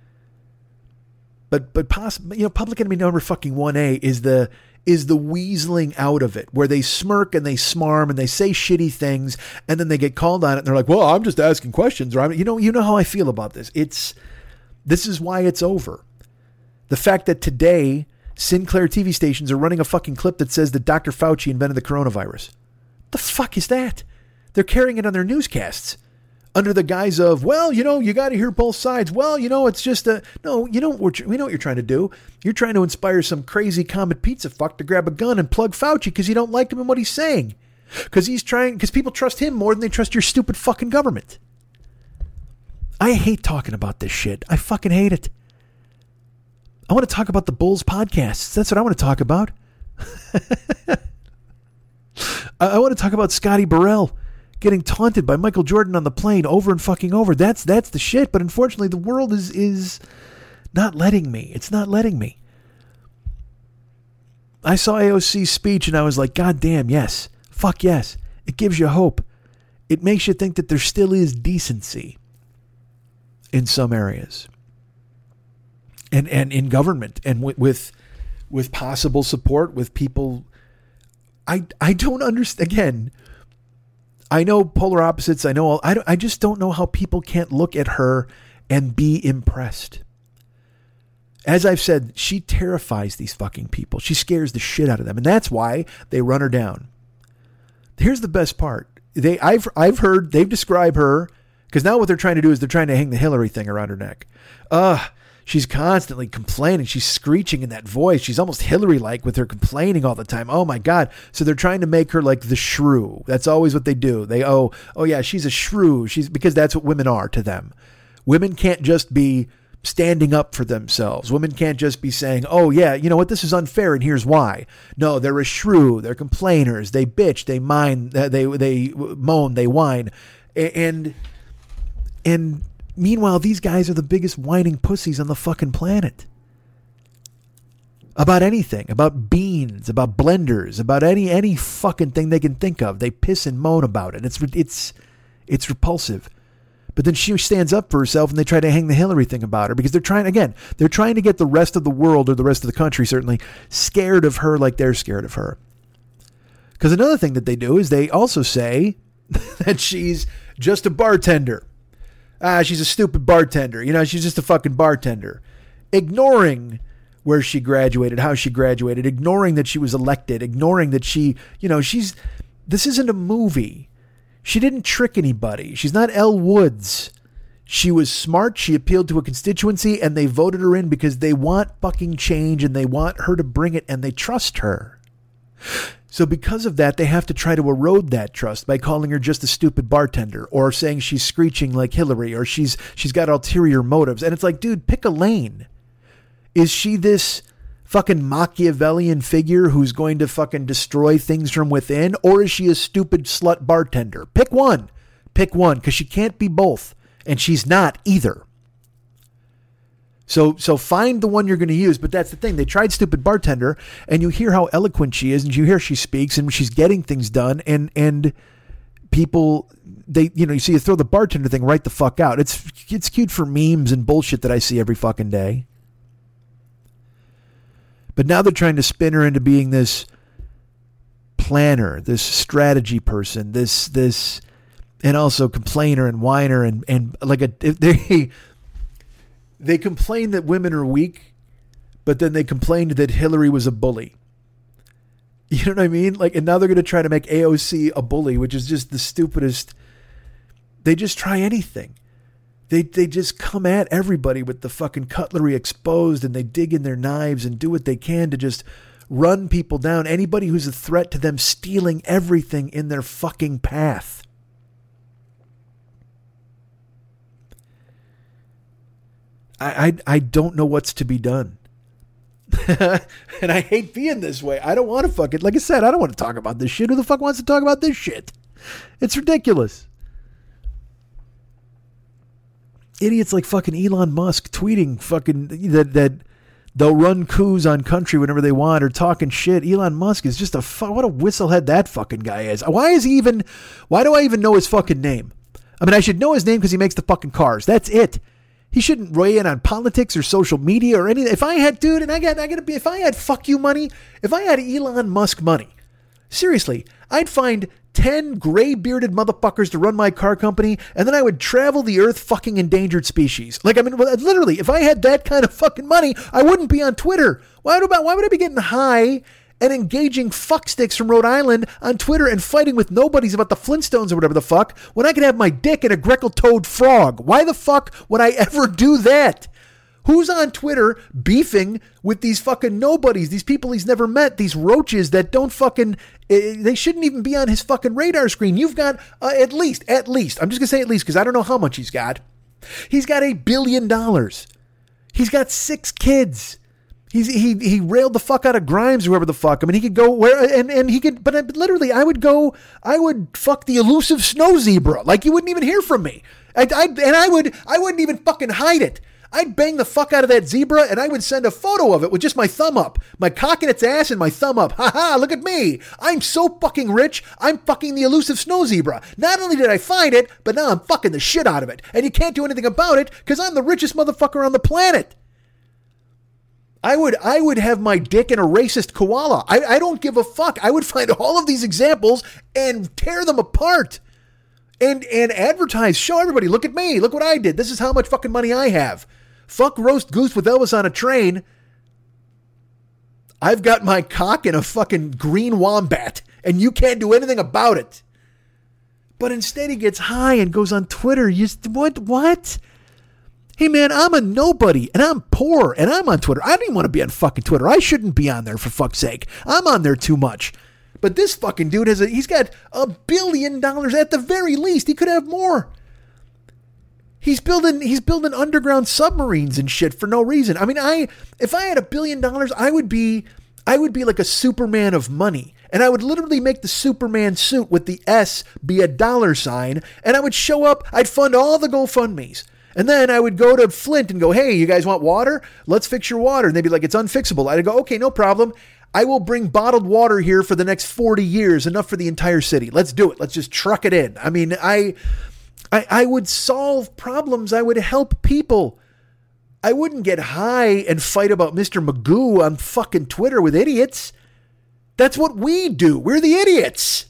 But but possibly, you know, public enemy number fucking one A is the is the weaseling out of it, where they smirk and they smarm and they say shitty things, and then they get called on it and they're like, well, I'm just asking questions, or I'm, you know, you know how I feel about this. It's this is why it's over. The fact that today Sinclair T V stations are running a fucking clip that says that Doctor Fauci invented the coronavirus. The fuck is that? They're carrying it on their newscasts under the guise of, well, you know, you got to hear both sides. Well, you know, it's just a, no, you know, what we know what you're trying to do. You're trying to inspire some crazy Comet Pizza fuck to grab a gun and plug Fauci because you don't like him and what he's saying. Because he's trying, because people trust him more than they trust your stupid fucking government. I hate talking about this shit. I fucking hate it. I want to talk about the Bulls podcasts. That's what I want to talk about. I want to talk about Scotty Burrell getting taunted by Michael Jordan on the plane over and fucking over. That's that's the shit. But unfortunately, the world is is not letting me. It's not letting me. I saw A O C's speech and I was like, God damn, yes. Fuck yes. It gives you hope. It makes you think that there still is decency in some areas. And and in government and with with, with possible support with people. I I don't understand. Again, I know polar opposites. I know. I don't, I just don't know how people can't look at her and be impressed. As I've said, she terrifies these fucking people. She scares the shit out of them, and that's why they run her down. Here's the best part. They I've I've heard they've described her, because now what they're trying to do is they're trying to hang the Hillary thing around her neck. Ugh. She's constantly complaining. She's screeching in that voice. She's almost Hillary-like with her complaining all the time. Oh, my God. So they're trying to make her like the shrew. That's always what they do. They, oh, oh yeah, she's a shrew. She's because that's what women are to them. Women can't just be standing up for themselves. Women can't just be saying, oh yeah, you know what, this is unfair and here's why. No, they're a shrew. They're complainers. They bitch. They mine. They, they moan. They whine. And, and meanwhile, these guys are the biggest whining pussies on the fucking planet. About anything, about beans, about blenders, about any, any fucking thing they can think of. They piss and moan about it. It's, it's, it's repulsive. But then she stands up for herself and they try to hang the Hillary thing about her because they're trying, again, they're trying to get the rest of the world, or the rest of the country certainly, scared of her like they're scared of her. Because another thing that they do is they also say that she's just a bartender. Ah, she's a stupid bartender. You know, she's just a fucking bartender. Ignoring where she graduated, how she graduated, ignoring that she was elected, ignoring that she, you know, she's, this isn't a movie. She didn't trick anybody. She's not Elle Woods. She was smart. She appealed to a constituency and they voted her in because they want fucking change and they want her to bring it and they trust her. So because of that, they have to try to erode that trust by calling her just a stupid bartender or saying she's screeching like Hillary or she's she's got ulterior motives. And it's like, dude, pick a lane. Is she this fucking Machiavellian figure who's going to fucking destroy things from within? Or is she a stupid slut bartender? Pick one. Pick one, because she can't be both. And she's not either. So so find the one you're going to use. But that's the thing. They tried stupid bartender, and you hear how eloquent she is, and you hear she speaks, and she's getting things done, and and people, they, you know, you see you throw the bartender thing right the fuck out. It's it's cute for memes and bullshit that I see every fucking day. But now they're trying to spin her into being this planner, this strategy person, this, this, and also complainer and whiner and, and like a, they, they complain that women are weak, but then they complained that Hillary was a bully. You know what I mean? Like, and now they're going to try to make A O C a bully, which is just the stupidest. They just try anything. They they just come at everybody with the fucking cutlery exposed, and they dig in their knives and do what they can to just run people down. Anybody who's a threat to them stealing everything in their fucking path. I I, I don't know what's to be done. And I hate being this way. I don't want to fucking, like I said, I don't want to talk about this shit. Who the fuck wants to talk about this shit? It's ridiculous. Idiots like fucking Elon Musk tweeting fucking that that they'll run coups on country whenever they want, or talking shit. Elon Musk is just a fu- what a whistlehead that fucking guy is. Why is he even? Why do I even know his fucking name? I mean, I should know his name because he makes the fucking cars. That's it. He shouldn't weigh in on politics or social media or anything. If I had, dude, and I got, I gotta be. If I had fuck you money, if I had Elon Musk money, seriously, I'd find ten gray-bearded motherfuckers to run my car company, and then I would travel the earth fucking endangered species. Like, I mean, literally, if I had that kind of fucking money, I wouldn't be on Twitter. Why would I, why would I be getting high and engaging fucksticks from Rhode Island on Twitter and fighting with nobodies about the Flintstones or whatever the fuck when I could have my dick in a Greco-toed frog? Why the fuck would I ever do that? Who's on Twitter beefing with these fucking nobodies, these people he's never met, these roaches that don't fucking, they shouldn't even be on his fucking radar screen. You've got uh, at least, at least, I'm just going to say at least because I don't know how much he's got. He's got a billion dollars. He's got six kids. He's, he he railed the fuck out of Grimes or whoever the fuck. I mean, he could go where, and, and he could, but literally, I would go, I would fuck the elusive snow zebra. Like, you wouldn't even hear from me. I, I, and I would, I wouldn't even fucking hide it. I'd bang the fuck out of that zebra and I would send a photo of it with just my thumb up, my cock in its ass and my thumb up. Ha ha, look at me. I'm so fucking rich. I'm fucking the elusive snow zebra. Not only did I find it, but now I'm fucking the shit out of it. And you can't do anything about it because I'm the richest motherfucker on the planet. I would I would have my dick in a racist koala. I, I don't give a fuck. I would find all of these examples and tear them apart. And and advertise. Show everybody, look at me. Look what I did. This is how much fucking money I have. Fuck roast goose with Elvis on a train. I've got my cock in a fucking green wombat, and you can't do anything about it. But instead he gets high and goes on Twitter. You, what? What? Hey, man, I'm a nobody, and I'm poor, and I'm on Twitter. I don't even want to be on fucking Twitter. I shouldn't be on there, for fuck's sake. I'm on there too much. But this fucking dude has a, he's got a billion dollars at the very least. He could have more. He's building he's building underground submarines and shit for no reason. I mean, I if I had a billion dollars, I would be I would be like a Superman of money. And I would literally make the Superman suit with the S be a dollar sign, and I would show up, I'd fund all the GoFundMes. And then I would go to Flint and go, "Hey, you guys want water? Let's fix your water." And they'd be like, "It's unfixable." I'd go, "Okay, no problem. I will bring bottled water here for the next forty years, enough for the entire city. Let's do it. Let's just truck it in." I mean, I I, I would solve problems. I would help people. I wouldn't get high and fight about Mister Magoo on fucking Twitter with idiots. That's what we do. We're the idiots.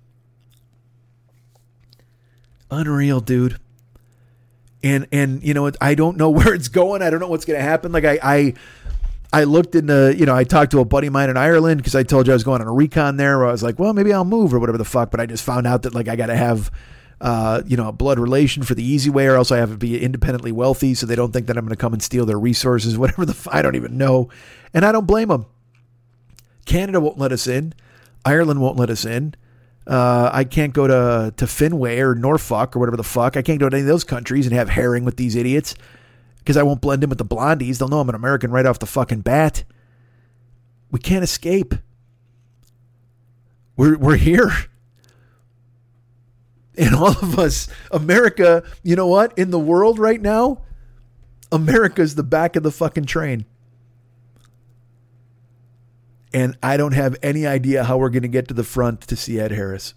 Unreal, dude. And, and you know, I don't know where it's going. I don't know what's going to happen. Like I, I, I looked into, you know, I talked to a buddy of mine in Ireland because I told you I was going on a recon there where I was like, well, maybe I'll move or whatever the fuck. But I just found out that like I got to have, uh, you know, a blood relation for the easy way, or else I have to be independently wealthy so they don't think that I'm going to come and steal their resources, whatever the fuck. I don't even know. And I don't blame them. Canada won't let us in. Ireland won't let us in. Uh, I can't go to, to Fenway or Norfolk or whatever the fuck. I can't go to any of those countries and have herring with these idiots because I won't blend in with the blondies. They'll know I'm an American right off the fucking bat. We can't escape. We're, we're here. And all of us, America, you know what? In the world right now, America's the back of the fucking train. And I don't have any idea how we're going to get to the front to see Ed Harris.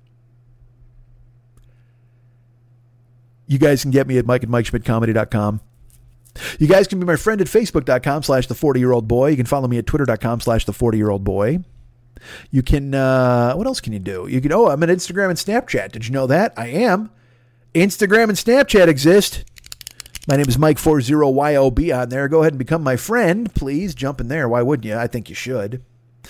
You guys can get me at Mike and Mike Schmidt Comedy dot com. You guys can be my friend at Facebook.com slash the 40-year-old boy. You can follow me at Twitter.com slash the 40-year-old boy. You can, uh, what else can you do? You can, oh, I'm on Instagram and Snapchat. Did you know that? I am. Instagram and Snapchat exist. My name is Mike forty Y O B on there. Go ahead and become my friend. Please jump in there. Why wouldn't you? I think you should.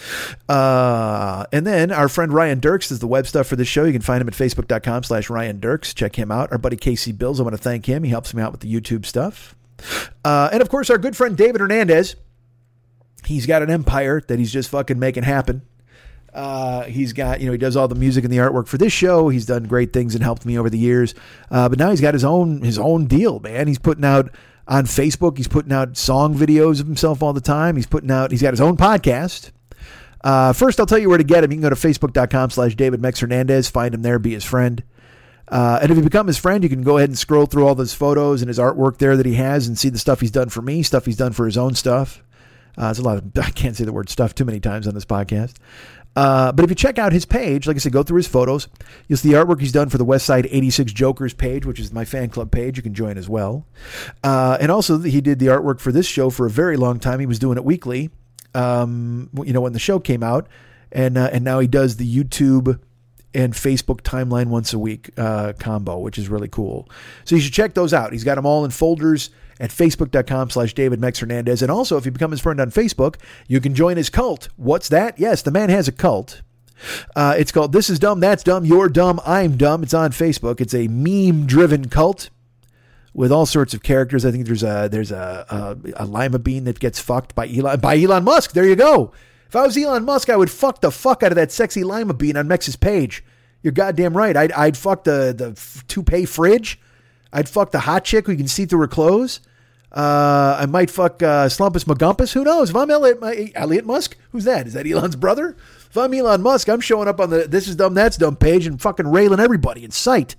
Uh, and then our friend Ryan Dirks does the web stuff for this show. You can find him at Facebook.com slash Ryan Dirks. Check him out. Our buddy Casey Bills, I want to thank him. He helps me out with the YouTube stuff. Uh, and of course, our good friend David Hernandez. He's got an empire that he's just fucking making happen. Uh, he's got, you know, he does all the music and the artwork for this show. He's done great things and helped me over the years. Uh, but now he's got his own, his own deal, man. He's putting out on Facebook. He's putting out song videos of himself all the time. He's putting out, he's got his own podcast. Uh, first I'll tell you where to get him. You can go to Facebook.com slash David Mex Hernandez, find him there, be his friend. Uh, and if you become his friend, you can go ahead and scroll through all those photos and his artwork there that he has and see the stuff he's done for me, stuff he's done for his own stuff. Uh, it's a lot of, I can't say the word stuff too many times on this podcast. Uh, but if you check out his page, like I said, go through his photos. You'll see the artwork he's done for the Westside eighty-six Jokers page, which is my fan club page. You can join as well. Uh, and also he did the artwork for this show for a very long time. He was doing it weekly, um, you know, when the show came out. And, uh, and now he does the YouTube and Facebook timeline once a week uh, combo, which is really cool. So you should check those out. He's got them all in folders at Facebook.com slash David Mex Hernandez. And also, if you become his friend on Facebook, you can join his cult. What's that? Yes, the man has a cult. Uh, it's called This Is Dumb, That's Dumb, You're Dumb, I'm Dumb. It's on Facebook. It's a meme-driven cult with all sorts of characters. I think there's a there's a, a, a lima bean that gets fucked by Elon, by Elon Musk. There you go. If I was Elon Musk, I would fuck the fuck out of that sexy lima bean on Mex's page. You're goddamn right. I'd, I'd fuck the, the toupee fridge. I'd fuck the hot chick who you can see through her clothes. Uh, I might fuck uh, Slumpus McGumpus. Who knows? If I'm Elliot, my, Elliot Musk, who's that? Is that Elon's brother? If I'm Elon Musk, I'm showing up on the This Is Dumb, That's Dumb page and fucking railing everybody in sight.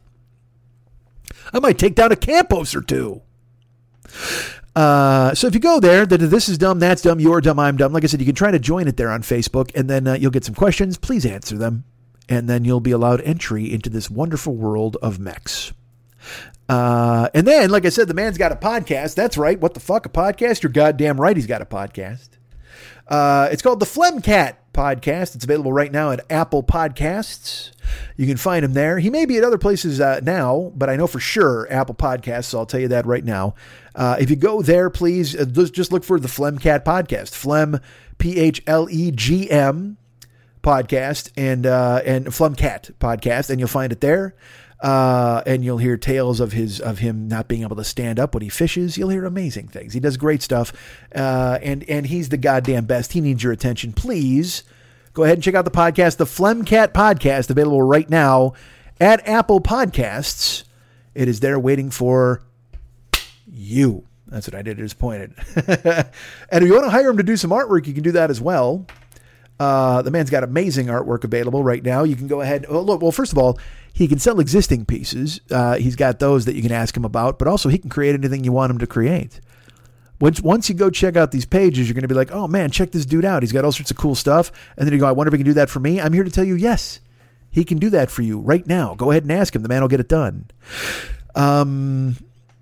I might take down a campos or two. Uh, so if you go there, the This Is Dumb, That's Dumb, You're Dumb, I'm Dumb. Like I said, you can try to join it there on Facebook, and then uh, you'll get some questions. Please answer them. And then you'll be allowed entry into this wonderful world of mechs. Uh, and then, like I said, the man's got a podcast. That's right. What the fuck? A podcast? You're goddamn right. He's got a podcast. Uh, it's called the Phlegmcat Podcast. It's available right now at Apple Podcasts. You can find him there. He may be at other places uh, now, but I know for sure Apple Podcasts, so I'll tell you that right now. Uh, if you go there, please uh, just, just look for the Phlegmcat Podcast. Phlegm, P H L E G M podcast, and uh, and Phlegmcat Podcast, and you'll find it there. Uh, and you'll hear tales of his of him not being able to stand up when he fishes. You'll hear amazing things. He does great stuff, uh, and and he's the goddamn best. He needs your attention. Please go ahead and check out the podcast, the Phlegmcat Podcast, available right now at Apple Podcasts. It is there waiting for you. That's what I did. I just pointed. And if you want to hire him to do some artwork, you can do that as well. Uh, the man's got amazing artwork available right now. You can go ahead. Well, look, well, first of all, he can sell existing pieces. Uh, he's got those that you can ask him about, but also he can create anything you want him to create. Once, once you go check out these pages, you're going to be like, oh man, check this dude out. He's got all sorts of cool stuff. And then you go, I wonder if he can do that for me. I'm here to tell you, yes, he can do that for you right now. Go ahead and ask him. The man will get it done. Um,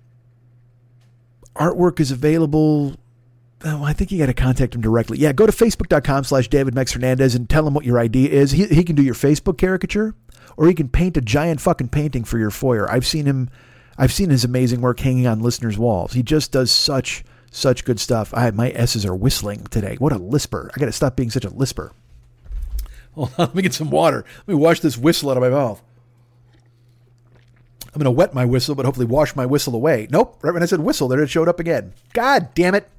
artwork is available. Oh, I think you got to contact him directly. Yeah, go to facebook.com slash David Mex Hernandez and tell him what your idea is. He, he can do your Facebook caricature, or he can paint a giant fucking painting for your foyer. I've seen him. I've seen his amazing work hanging on listeners' walls. He just does such, such good stuff. I, my S's are whistling today. What a lisper. I got to stop being such a lisper. Hold on, let me get some water. Let me wash this whistle out of my mouth. I'm going to wet my whistle, but hopefully wash my whistle away. Nope. Right when I said whistle, there it showed up again. God damn it.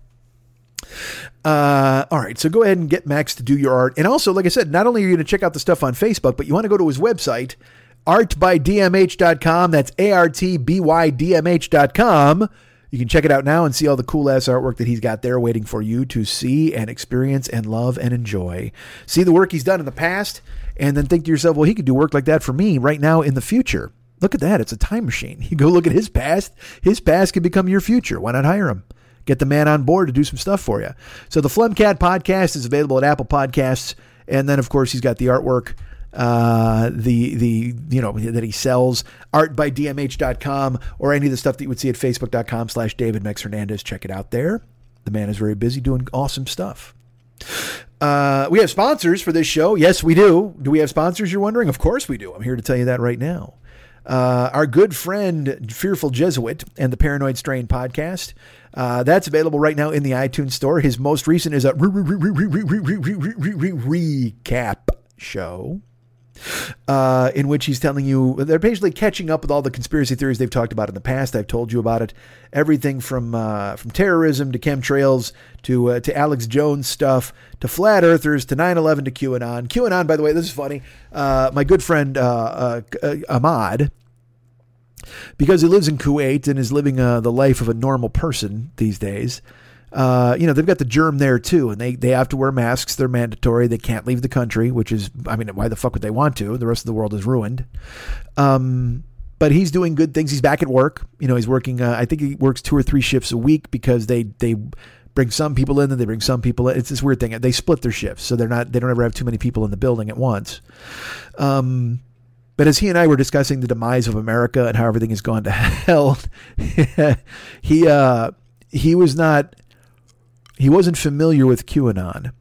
Uh, all right. So go ahead and get Max to do your art. And also, like I said, not only are you going to check out the stuff on Facebook, but you want to go to his website, art by d m h dot com. That's A R T B Y D M H dot com. You can check it out now and see all the cool ass artwork that he's got there waiting for you to see and experience and love and enjoy. See the work he's done in the past and then think to yourself, well, he could do work like that for me right now in the future. Look at that. It's a time machine. You go look at his past. His past could become your future. Why not hire him? Get the man on board to do some stuff for you. So the Flemcat podcast is available at Apple Podcasts. And then, of course, he's got the artwork, uh, the, the you know, that he sells, art by d m h dot com, or any of the stuff that you would see at facebook.com slash David Mex Hernandez. Check it out there. The man is very busy doing awesome stuff. Uh, we have sponsors for this show. Yes, we do. Do we have sponsors, you're wondering? Of course we do. I'm here to tell you that right now. Uh, our good friend, Fearful Jesuit, and the Paranoid Strain podcast. Uh, that's available right now in the iTunes store. His most recent is a re- re- re- re- re- re- re- re- re- re- recap show, uh, in which he's telling you, they're basically catching up with all the conspiracy theories they've talked about in the past. I've told you about it. Everything from uh, from terrorism to chemtrails to uh, to Alex Jones stuff to flat earthers to nine eleven to QAnon. QAnon, by the way, this is funny. Uh, my good friend uh, uh, Ahmad, because he lives in Kuwait and is living uh, the life of a normal person these days, uh, you know, they've got the germ there too, and they, they have to wear masks. They're mandatory. They can't leave the country, which is, I mean, why the fuck would they want to? The rest of the world is ruined. Um, but he's doing good things. He's back at work. You know, he's working, uh, I think he works two or three shifts a week because they, they bring some people in and they bring some people in. It's this weird thing. They split their shifts. So they're not, they don't ever have too many people in the building at once. Um, But as he and I were discussing the demise of America and how everything has gone to hell, he uh, he was not, he wasn't familiar with QAnon.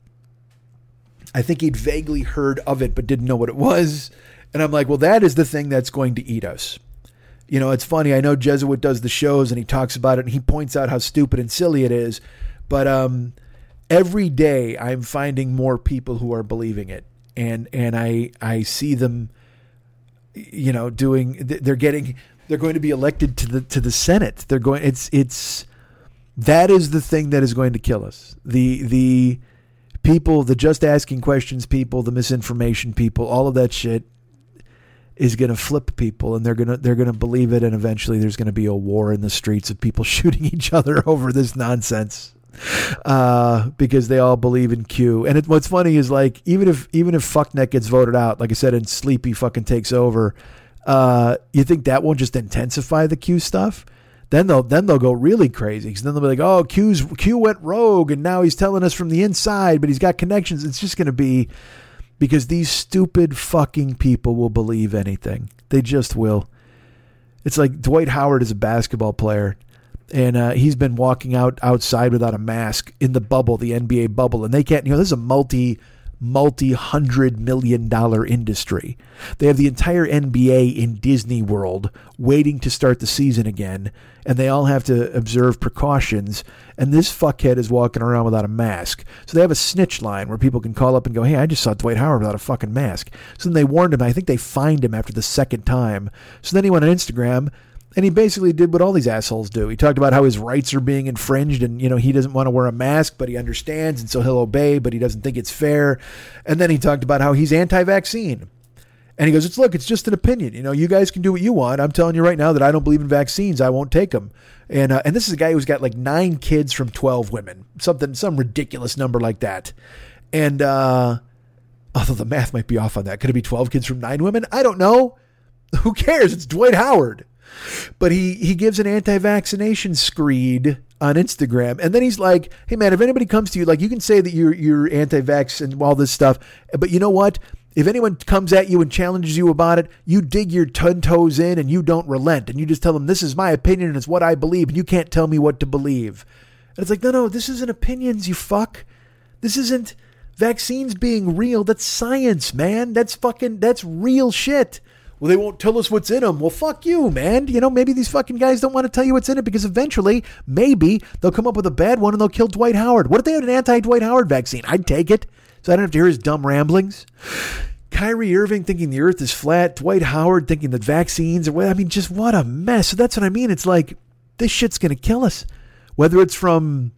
I think he'd vaguely heard of it, but didn't know what it was. And I'm like, well, that is the thing that's going to eat us. You know, it's funny. I know Jesuit does the shows and he talks about it and he points out how stupid and silly it is. But um, every day I'm finding more people who are believing it. And, and I, I see them, you know, doing, they're getting, they're going to be elected to the, to the Senate. They're going, it's, it's, that is the thing that is going to kill us. The, the people, the just asking questions people, the misinformation people, all of that shit is going to flip people and they're going to, they're going to believe it. And eventually there's going to be a war in the streets of people shooting each other over this nonsense. Uh, because they all believe in Q. And it, what's funny is like, even if, even if fuckneck gets voted out, like I said, and Sleepy fucking takes over, uh, you think that won't just intensify the Q stuff? Then they'll, then they'll go really crazy. Cause then they'll be like, oh, Q's Q went rogue and now he's telling us from the inside, but he's got connections. It's just going to be because these stupid fucking people will believe anything. They just will. It's like Dwight Howard is a basketball player. And uh, he's been walking out outside without a mask in the bubble, the N B A bubble. And they can't, you know, this is a multi, multi-hundred million dollar industry. They have the entire N B A in Disney World waiting to start the season again. And they all have to observe precautions. And this fuckhead is walking around without a mask. So they have a snitch line where people can call up and go, hey, I just saw Dwight Howard without a fucking mask. So then they warned him. I think they fined him after the second time. So then he went on Instagram. And he basically did what all these assholes do. He talked about how his rights are being infringed and, you know, he doesn't want to wear a mask, but he understands. And so he'll obey, but he doesn't think it's fair. And then he talked about how he's anti-vaccine. And he goes, it's look, it's just an opinion. You know, you guys can do what you want. I'm telling you right now that I don't believe in vaccines. I won't take them. And uh, and this is a guy who's got like nine kids from twelve women, something, some ridiculous number like that. And uh, although the math might be off on that, could it be twelve kids from nine women? I don't know. Who cares? It's Dwight Howard. But he he gives an anti-vaccination screed on Instagram, and then he's like, "Hey man, if anybody comes to you, like you can say that you're you're anti-vax and all this stuff, but you know what? If anyone comes at you and challenges you about it, you dig your ten toes in and you don't relent, and you just tell them this is my opinion and it's what I believe, and you can't tell me what to believe." And it's like, no, no, this isn't opinions, you fuck. This isn't vaccines being real. That's science, man. That's fucking that's real shit. Well, they won't tell us what's in them. Well, fuck you, man. You know, maybe these fucking guys don't want to tell you what's in it because eventually, maybe, they'll come up with a bad one and they'll kill Dwight Howard. What if they had an anti-Dwight Howard vaccine? I'd take it. So I don't have to hear his dumb ramblings. Kyrie Irving thinking the earth is flat. Dwight Howard thinking that vaccines are... I mean, just what a mess. So that's what I mean. It's like, this shit's going to kill us. Whether it's from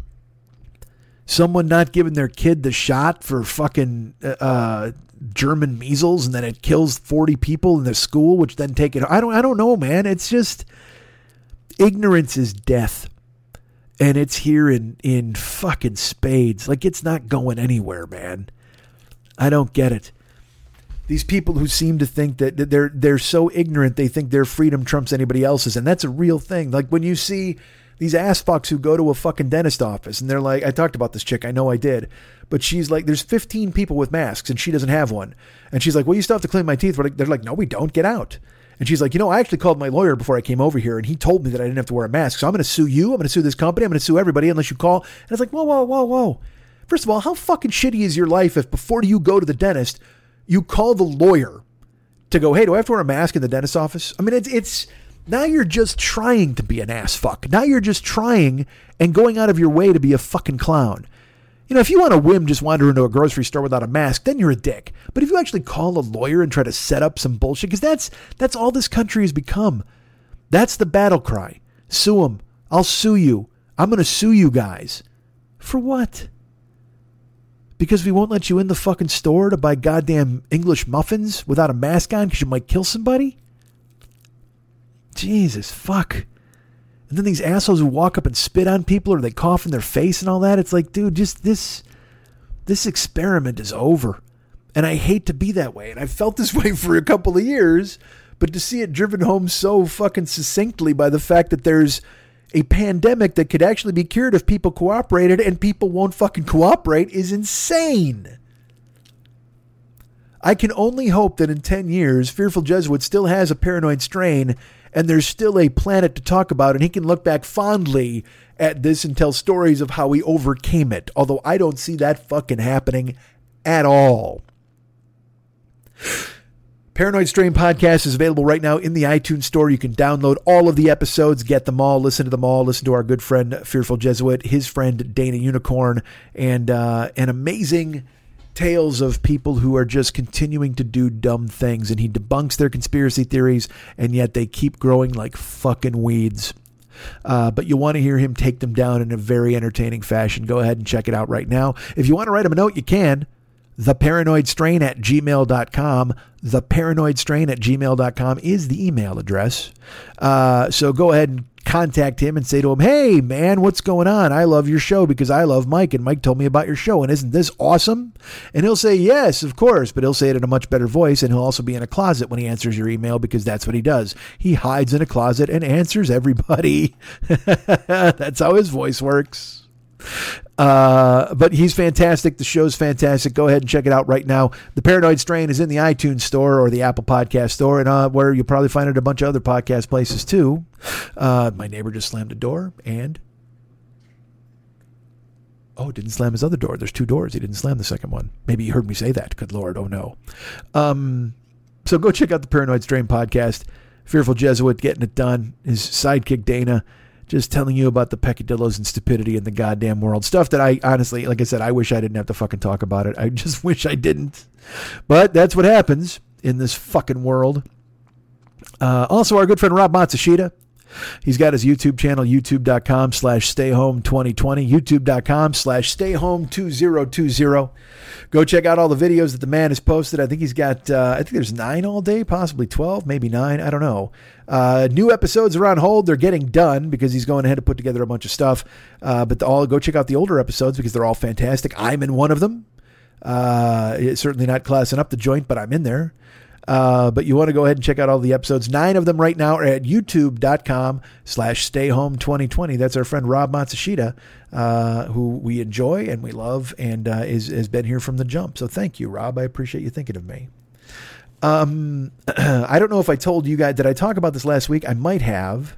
someone not giving their kid the shot for fucking... Uh, German measles, and then it kills forty people in the school, which then take it. I don't, I don't know, man. It's just ignorance is death, and it's here in, in fucking spades. Like it's not going anywhere, man. I don't get it. These people who seem to think that they're, they're so ignorant, they think their freedom trumps anybody else's. And that's a real thing. Like when you see these ass fucks who go to a fucking dentist office and they're like, I talked about this chick. I know I did. But she's like, there's fifteen people with masks and she doesn't have one. And she's like, well, you still have to clean my teeth. We're like, they're like, no, we don't. Get out. And she's like, you know, I actually called my lawyer before I came over here and he told me that I didn't have to wear a mask. So I'm going to sue you. I'm going to sue this company. I'm going to sue everybody unless you call. And it's like, whoa, whoa, whoa, whoa. First of all, how fucking shitty is your life if before you go to the dentist, you call the lawyer to go, hey, do I have to wear a mask in the dentist office? I mean, it's, it's now you're just trying to be an ass fuck. Now you're just trying and going out of your way to be a fucking clown. You know, if you want a whim, just wander into a grocery store without a mask, then you're a dick. But if you actually call a lawyer and try to set up some bullshit, because that's that's all this country has become. That's the battle cry. Sue them. I'll sue you. I'm going to sue you guys. For what? Because we won't let you in the fucking store to buy goddamn English muffins without a mask on because you might kill somebody? Jesus, fuck. And then these assholes who walk up and spit on people or they cough in their face and all that. It's like, dude, just this, this experiment is over. And I hate to be that way. And I've felt this way for a couple of years. But to see it driven home so fucking succinctly by the fact that there's a pandemic that could actually be cured if people cooperated and people won't fucking cooperate is insane. I can only hope that in ten years, Fearful Jesuit still has a paranoid strain and there's still a planet to talk about, and he can look back fondly at this and tell stories of how he overcame it. Although I don't see that fucking happening at all. Paranoid Strain Podcast is available right now in the iTunes store. You can download all of the episodes, get them all, listen to them all, listen to our good friend Fearful Jesuit, his friend Dana Unicorn, and uh, an amazing tales of people who are just continuing to do dumb things, and he debunks their conspiracy theories, and yet they keep growing like fucking weeds. Uh, but you want to hear him take them down in a very entertaining fashion. Go ahead and check it out right now. If you want to write him a note, you can. theparanoidstrain at gmail dot com. theparanoidstrain at gmail dot com is the email address. Uh, so go ahead and contact him and say to him, hey, man, what's going on? I love your show because I love Mike, and Mike told me about your show, and isn't this awesome? And he'll say, yes, of course, but he'll say it in a much better voice, and he'll also be in a closet when he answers your email because that's what he does. He hides in a closet and answers everybody. That's how his voice works. Uh, but he's fantastic. The show's fantastic. Go ahead and check it out right now. The Paranoid Strain is in the iTunes store or the Apple Podcast store, and uh, where you'll probably find it at a bunch of other podcast places too. Uh, my neighbor just slammed a door, and oh, didn't slam his other door. There's two doors. He didn't slam the second one. Maybe he heard me say that. Good Lord. Oh no. Um, so go check out the Paranoid Strain Podcast. Fearful Jesuit getting it done. His sidekick Dana just telling you about the peccadillos and stupidity in the goddamn world. Stuff that I honestly, like I said, I wish I didn't have to fucking talk about it. I just wish I didn't. But that's what happens in this fucking world. Uh, also, our good friend Rob Matsushita. He's got his YouTube channel, youtube.com slash stayhome2020, youtube.com slash stayhome2020. Go check out all the videos that the man has posted. I think he's got, uh, I think there's nine all day, possibly twelve, maybe nine. I don't know. Uh, new episodes are on hold. They're getting done because he's going ahead to put together a bunch of stuff. Uh, but the, all go check out the older episodes because they're all fantastic. I'm in one of them. Uh, it's certainly not classing up the joint, but I'm in there. Uh, but you want to go ahead and check out all the episodes. Nine of them right now are at youtube.com slash stayhome2020. That's our friend Rob Matsushita, uh, who we enjoy and we love and uh, is, has been here from the jump. So thank you, Rob. I appreciate you thinking of me. Um, I don't know if I told you guys, did I talk about this last week? I might have.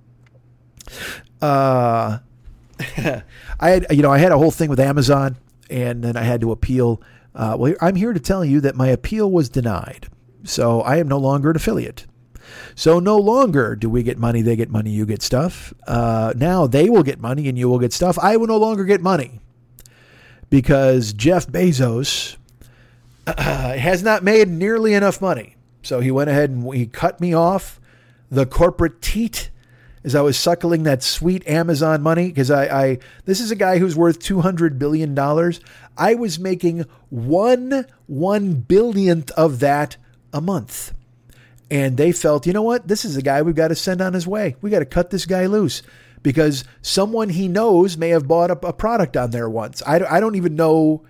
Uh, I had, you know, I had a whole thing with Amazon and then I had to appeal. Uh, well, I'm here to tell you that my appeal was denied. So I am no longer an affiliate. So no longer do we get money, they get money, you get stuff. Uh, now they will get money and you will get stuff. I will no longer get money because Jeff Bezos uh, has not made nearly enough money. So he went ahead and he cut me off the corporate teat as I was suckling that sweet Amazon money. Because I, I, this is a guy who's worth two hundred billion dollars. I was making one one billionth of that a month. And they felt, you know what? This is a guy we've got to send on his way. We got to cut this guy loose because someone he knows may have bought up a product on there once. I, I don't even know.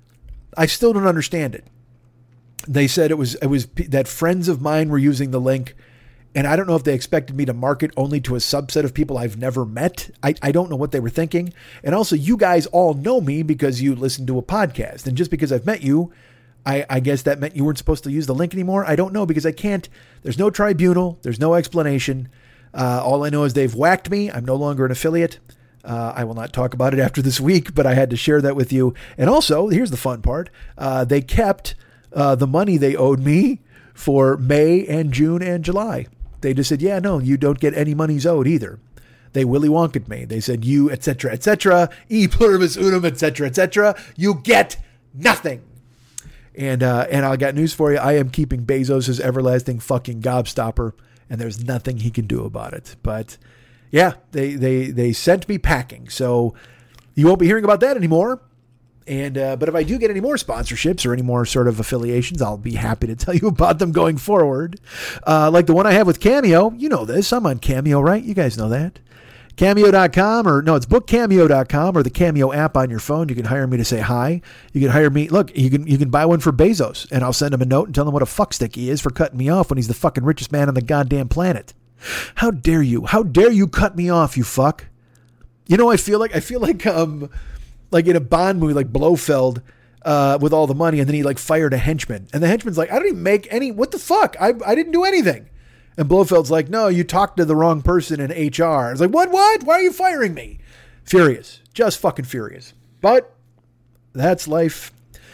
I still don't understand it. They said it was, it was that friends of mine were using the link. And I don't know if they expected me to market only to a subset of people I've never met. I, I don't know what they were thinking. And also, you guys all know me because you listen to a podcast. And just because I've met you, I, I guess that meant you weren't supposed to use the link anymore. I don't know because I can't. There's no tribunal. There's no explanation. Uh, all I know is they've whacked me. I'm no longer an affiliate. Uh, I will not talk about it after this week, but I had to share that with you. And also, here's the fun part. Uh, they kept uh, the money they owed me for May and June and July. They just said, yeah, no, you don't get any monies owed either. They Willy Wonka'd me. They said, you, et cetera, et cetera, e pluribus unum, et cetera, et cetera. You get nothing. And uh, and I got news for you. I am keeping Bezos' everlasting fucking gobstopper, and there's nothing he can do about it. But yeah, they they they sent me packing, so you won't be hearing about that anymore. And uh, but if I do get any more sponsorships or any more sort of affiliations, I'll be happy to tell you about them going forward. Uh, like the one I have with Cameo. You know this. I'm on Cameo, right? You guys know that. Cameo dot com or no, it's book cameo dot com or the Cameo app on your phone. You can hire me to say hi. You can hire me. Look, you can you can buy one for Bezos and I'll send him a note and tell him what a fuckstick he is for cutting me off when he's the fucking richest man on the goddamn planet. How dare you? How dare you cut me off, you fuck? You know, I feel like I feel like um like in a Bond movie like Blofeld uh, with all the money and then he like fired a henchman and the henchman's like, I don't even make any. What the fuck? I I didn't do anything. And Blofeld's like, no, you talked to the wrong person in H R. I was like, what, what? Why are you firing me? Furious. Just fucking furious. But that's life.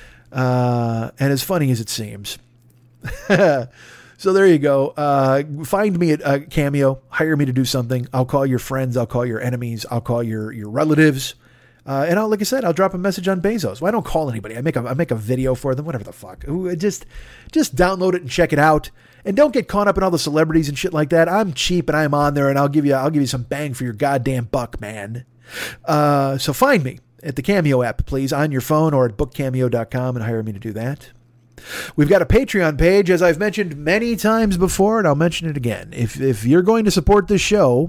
Uh, and as funny as it seems. So there you go. Uh, find me at uh, Cameo. Hire me to do something. I'll call your friends. I'll call your enemies. I'll call your, your relatives. Uh, and I'll, like I said, I'll drop a message on Bezos. Well, I don't call anybody. I make a, I make a video for them, whatever the fuck. Ooh, just, just download it and check it out. And don't get caught up in all the celebrities and shit like that. I'm cheap and I'm on there and I'll give you, I'll give you some bang for your goddamn buck, man. Uh, so find me at the Cameo app, please, on your phone or at book cameo dot com and hire me to do that. We've got a Patreon page, as I've mentioned many times before, and I'll mention it again. If, if you're going to support this show,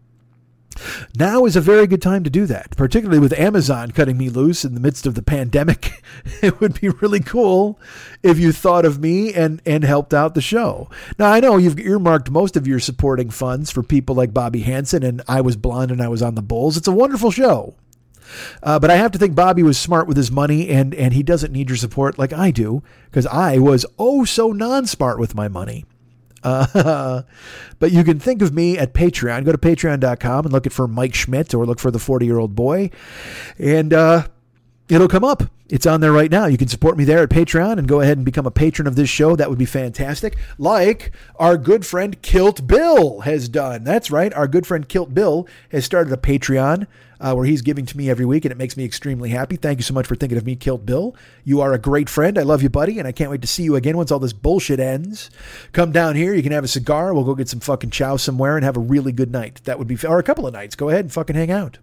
now is a very good time to do that, particularly with Amazon cutting me loose in the midst of the pandemic. It would be really cool if you thought of me and, and helped out the show. Now, I know you've earmarked most of your supporting funds for people like Bobby Hansen and I Was Blonde and I Was on the Bulls. It's a wonderful show. Uh, but I have to think Bobby was smart with his money and, and he doesn't need your support like I do because I was oh so non-smart with my money. Uh, but you can think of me at Patreon. Go to patreon dot com and look for Mike Schmidt or look for the forty-year-old boy. And uh, it'll come up. It's on there right now. You can support me there at Patreon and go ahead and become a patron of this show. That would be fantastic. Like our good friend Kilt Bill has done. That's right. Our good friend Kilt Bill has started a Patreon uh, where he's giving to me every week, and it makes me extremely happy. Thank you so much for thinking of me, Kilt Bill. You are a great friend. I love you, buddy, and I can't wait to see you again once all this bullshit ends. Come down here. You can have a cigar. We'll go get some fucking chow somewhere and have a really good night. That would be, or a couple of nights. Go ahead and fucking hang out.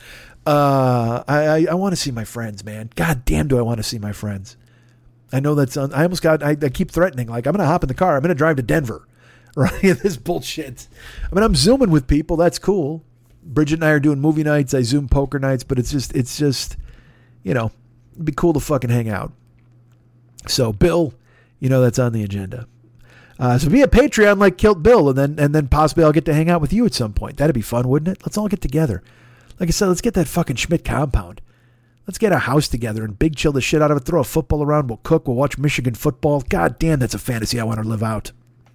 Uh, I, I, I want to see my friends, man. God damn, do I want to see my friends. I know that's, un- I almost got, I, I keep threatening, like, I'm going to hop in the car. I'm going to drive to Denver, right? This bullshit. I mean, I'm Zooming with people. That's cool. Bridget and I are doing movie nights. I Zoom poker nights, but it's just, it's just, you know, it'd be cool to fucking hang out. So Bill, you know, that's on the agenda. Uh, so be a Patreon like Kilt Bill, and then, and then possibly I'll get to hang out with you at some point. That'd be fun, wouldn't it? Let's all get together. Like I said, let's get that fucking Schmidt compound. Let's get our house together and big chill the shit out of it. Throw a football around. We'll cook. We'll watch Michigan football. God damn, that's a fantasy I want to live out.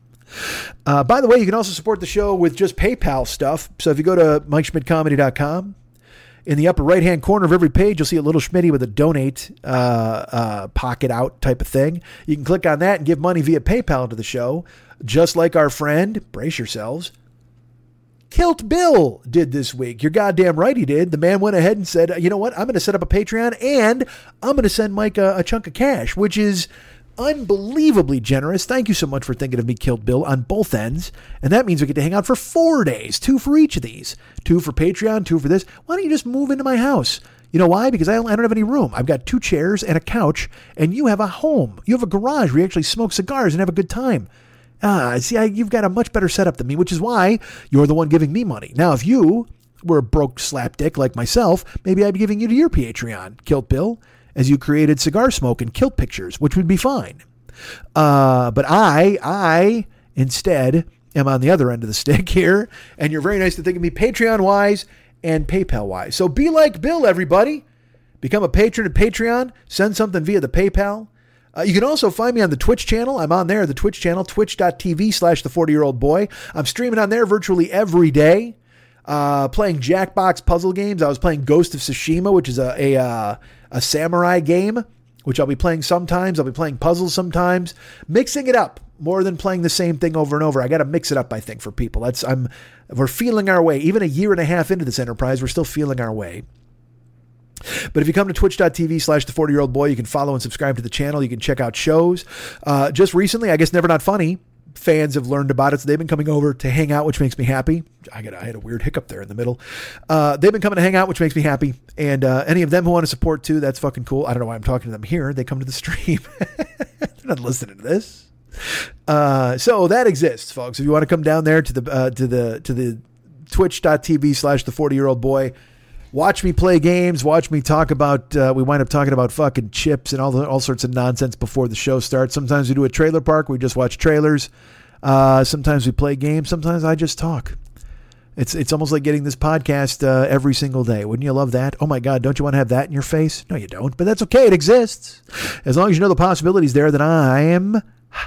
Uh, by the way, you can also support the show with just PayPal stuff. So if you go to Mike Schmidt Comedy dot com, in the upper right-hand corner of every page, you'll see a little Schmitty with a donate uh, uh, pocket out type of thing. You can click on that and give money via PayPal to the show, just like our friend, brace yourselves, Kilt Bill did this week. You're goddamn right he did. The man went ahead and said, you know what? I'm going to set up a Patreon and I'm going to send Mike a, a chunk of cash, which is unbelievably generous. Thank you so much for thinking of me, Kilt Bill, on both ends. And that means we get to hang out for four days, two for each of these. Two for Patreon, two for this. Why don't you just move into my house? You know why? Because I don't, I don't have any room. I've got two chairs and a couch, and you have a home. You have a garage where you actually smoke cigars and have a good time. Ah, see, I, you've got a much better setup than me, which is why you're the one giving me money. Now, if you were a broke slapdick like myself, maybe I'd be giving you to your Patreon, Kilt Bill, as you created cigar smoke and kilt pictures, which would be fine. Uh, but I, I instead am on the other end of the stick here, and you're very nice to think of me Patreon-wise and PayPal-wise. So be like Bill, everybody. Become a patron at Patreon. Send something via the PayPal. Uh, you can also find me on the Twitch channel. I'm on there, the Twitch channel, twitch.tv slash the 40-year-old boy. I'm streaming on there virtually every day, uh, playing Jackbox puzzle games. I was playing Ghost of Tsushima, which is a a, uh, a samurai game, which I'll be playing sometimes. I'll be playing puzzles sometimes, mixing it up more than playing the same thing over and over. I got to mix it up, I think, for people. That's I'm we're feeling our way. Even a year and a half into this enterprise, we're still feeling our way. But if you come to twitch.tv slash the 40-year-old boy, you can follow and subscribe to the channel. You can check out shows. Uh, just recently, I guess Never Not Funny, fans have learned about it. So they've been coming over to hang out, which makes me happy. I got I had a weird hiccup there in the middle. Uh, they've been coming to hang out, which makes me happy. And uh, any of them who want to support too, that's fucking cool. I don't know why I'm talking to them here. They come to the stream. They're not listening to this. Uh, so that exists, folks. If you want to come down there to the uh, to the to the twitch.tv slash the 40-year-old boy, watch me play games, watch me talk about, uh, we wind up talking about fucking chips and all the, all sorts of nonsense before the show starts. Sometimes we do a trailer park. We just watch trailers. Uh, sometimes we play games. Sometimes I just talk. It's it's almost like getting this podcast uh, every single day. Wouldn't you love that? Oh my God, don't you want to have that in your face? No, you don't, but that's okay. It exists. As long as you know the possibilities there, then I am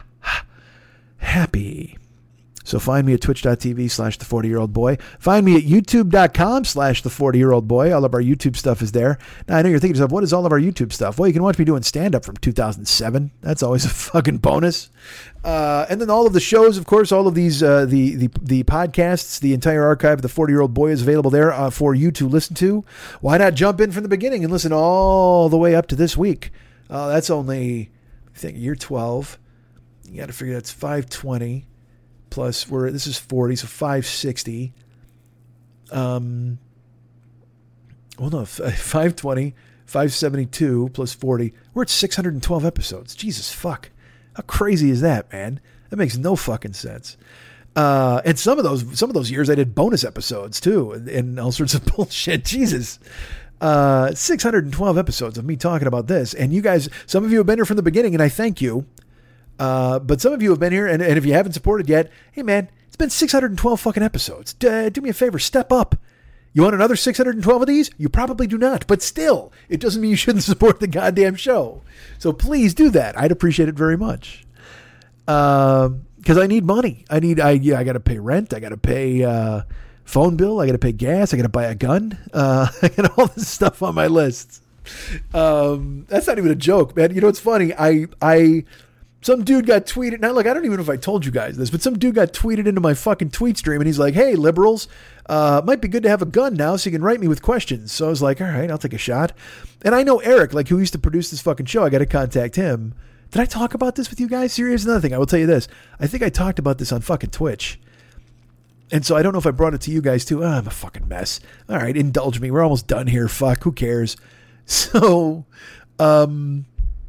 happy. So find me at twitch.tv slash the 40-year-old boy. Find me at youtube.com slash the 40-year-old boy. All of our YouTube stuff is there. Now, I know you're thinking to yourself, what is all of our YouTube stuff? Well, you can watch me doing stand-up from two thousand seven. That's always a fucking bonus. Uh, and then all of the shows, of course, all of these, uh, the, the the podcasts, the entire archive of the 40-year-old boy is available there uh, for you to listen to. Why not jump in from the beginning and listen all the way up to this week? Uh, that's only, I think, year twelve. You got to figure that's five twenty. Plus, we're this is forty, so five sixty. Um, well, no, five twenty, five seventy-two plus forty. We're at six hundred twelve episodes. Jesus fuck. How crazy is that, man? That makes no fucking sense. Uh, and some of those some of those years I did bonus episodes, too, and, and all sorts of bullshit. Jesus. Uh, six hundred twelve episodes of me talking about this. And you guys, some of you have been here from the beginning, and I thank you. Uh, but some of you have been here, and, and if you haven't supported yet, hey man, it's been six hundred twelve fucking episodes. D- do me a favor, step up. You want another six hundred twelve of these? You probably do not, but still, it doesn't mean you shouldn't support the goddamn show. So please do that. I'd appreciate it very much. Uh, cause I need money. I need, I, yeah, I got to pay rent. I got to pay, uh, phone bill. I got to pay gas. I got to buy a gun. Uh, I got all this stuff on my list. um, that's not even a joke, man. You know, it's funny. I, I, some dude got tweeted. Now, look, I don't even know if I told you guys this, but some dude got tweeted into my fucking tweet stream, and he's like, "Hey, liberals, uh, might be good to have a gun now, so you can write me with questions." So I was like, "All right, I'll take a shot." And I know Eric, like, who used to produce this fucking show. I got to contact him. Did I talk about this with you guys? Here's another thing. I will tell you this. I think I talked about this on fucking Twitch. And so I don't know if I brought it to you guys too. Oh, I'm a fucking mess. All right, indulge me. We're almost done here. Fuck, who cares? So, um,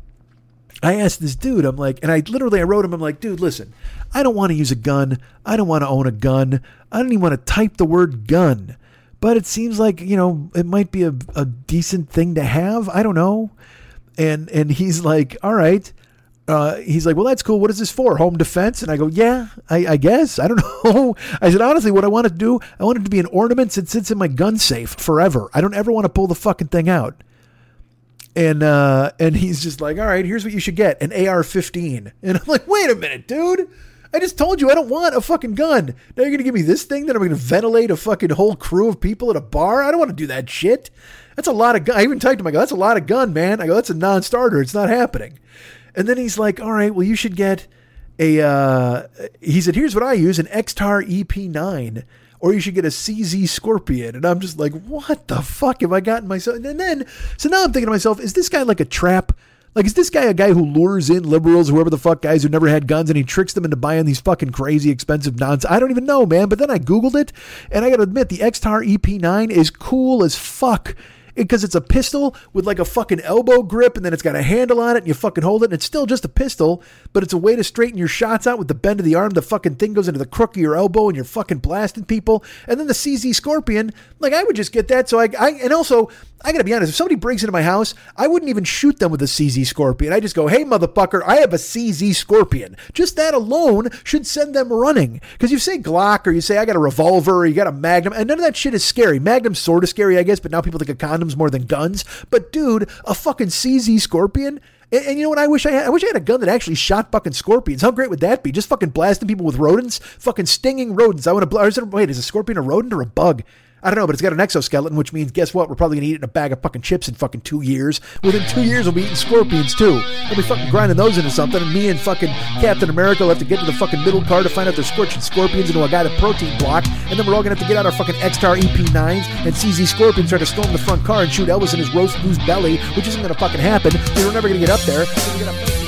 I asked this dude, I'm like, and I literally, I wrote him, I'm like, dude, listen, I don't want to use a gun. I don't want to own a gun. I don't even want to type the word gun. But it seems like, you know, it might be a, a decent thing to have. I don't know. And, and he's like, all right. Uh, he's like, well, that's cool. What is this for? Home defense? And I go, yeah, I, I guess. I don't know. I said, honestly, what I want to do, I want it to be an ornament that sits in my gun safe forever. I don't ever want to pull the fucking thing out. And uh, and he's just like, all right, here's what you should get, an A R fifteen. And I'm like, wait a minute, dude. I just told you I don't want a fucking gun. Now you're going to give me this thing that I'm going to ventilate a fucking whole crew of people at a bar? I don't want to do that shit. That's a lot of gun. I even typed to him, I go, that's a lot of gun, man. I go, that's a non-starter. It's not happening. And then he's like, all right, well, you should get a, uh, he said, here's what I use, an X T A R E P nine, or you should get a C Z Scorpion. And I'm just like, what the fuck have I gotten myself? And then, so now I'm thinking to myself, is this guy like a trap? Like, is this guy a guy who lures in liberals, whoever the fuck, guys who never had guns, and he tricks them into buying these fucking crazy expensive nonsense? I don't even know, man. But then I Googled it, and I got to admit, the X T A R E P nine is cool as fuck. Because it's a pistol with like a fucking elbow grip, and then it's got a handle on it, and you fucking hold it, and it's still just a pistol, but it's a way to straighten your shots out with the bend of the arm. The fucking thing goes into the crook of your elbow, and you're fucking blasting people. And then the C Z Scorpion, like, I would just get that. So I, I and also, I gotta be honest, if somebody breaks into my house, I wouldn't even shoot them with a C Z Scorpion. I just go, hey, motherfucker, I have a C Z Scorpion. Just that alone should send them running. Because you say Glock, or you say I got a revolver, or you got a Magnum, and none of that shit is scary. Magnum's sort of scary, I guess, but now people think of condoms more than guns. But dude, a fucking C Z Scorpion. And, and you know what I wish I had? I wish I had a gun that actually shot fucking scorpions. How great would that be? Just fucking blasting people with rodents, fucking stinging rodents. I want to bl- is it, wait, is a scorpion a rodent or a bug? I don't know, but it's got an exoskeleton, which means, guess what? We're probably going to eat it in a bag of fucking chips in fucking two years. Within two years, we'll be eating scorpions, too. We'll be fucking grinding those into something, and me and fucking Captain America will have to get to the fucking middle car to find out they're scorching scorpions into a guy with protein block, and then we're all going to have to get out our fucking X T A R E P nines and C Z Scorpions, try to storm the front car and shoot Elvis in his roast goose belly, which isn't going to fucking happen, because we're never going to get up there. So we get up there.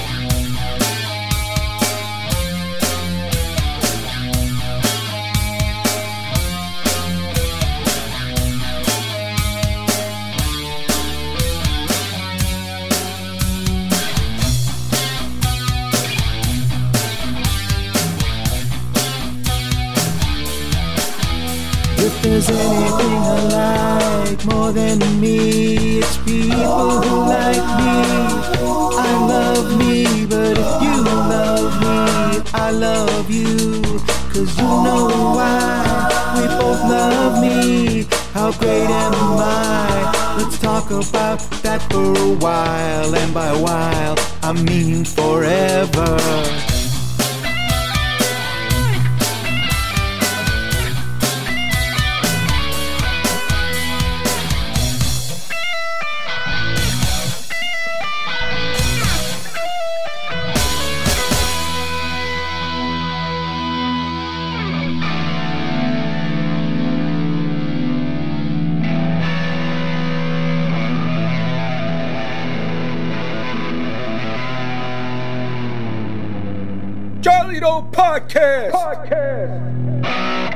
If there's anything I like more than me, it's people who like me. I love me, but if you love me, I love you. Cause you know why, we both love me. How great am I? Let's talk about that for a while. And by a while, I mean forever. Charlie Doe Podcast. Podcast.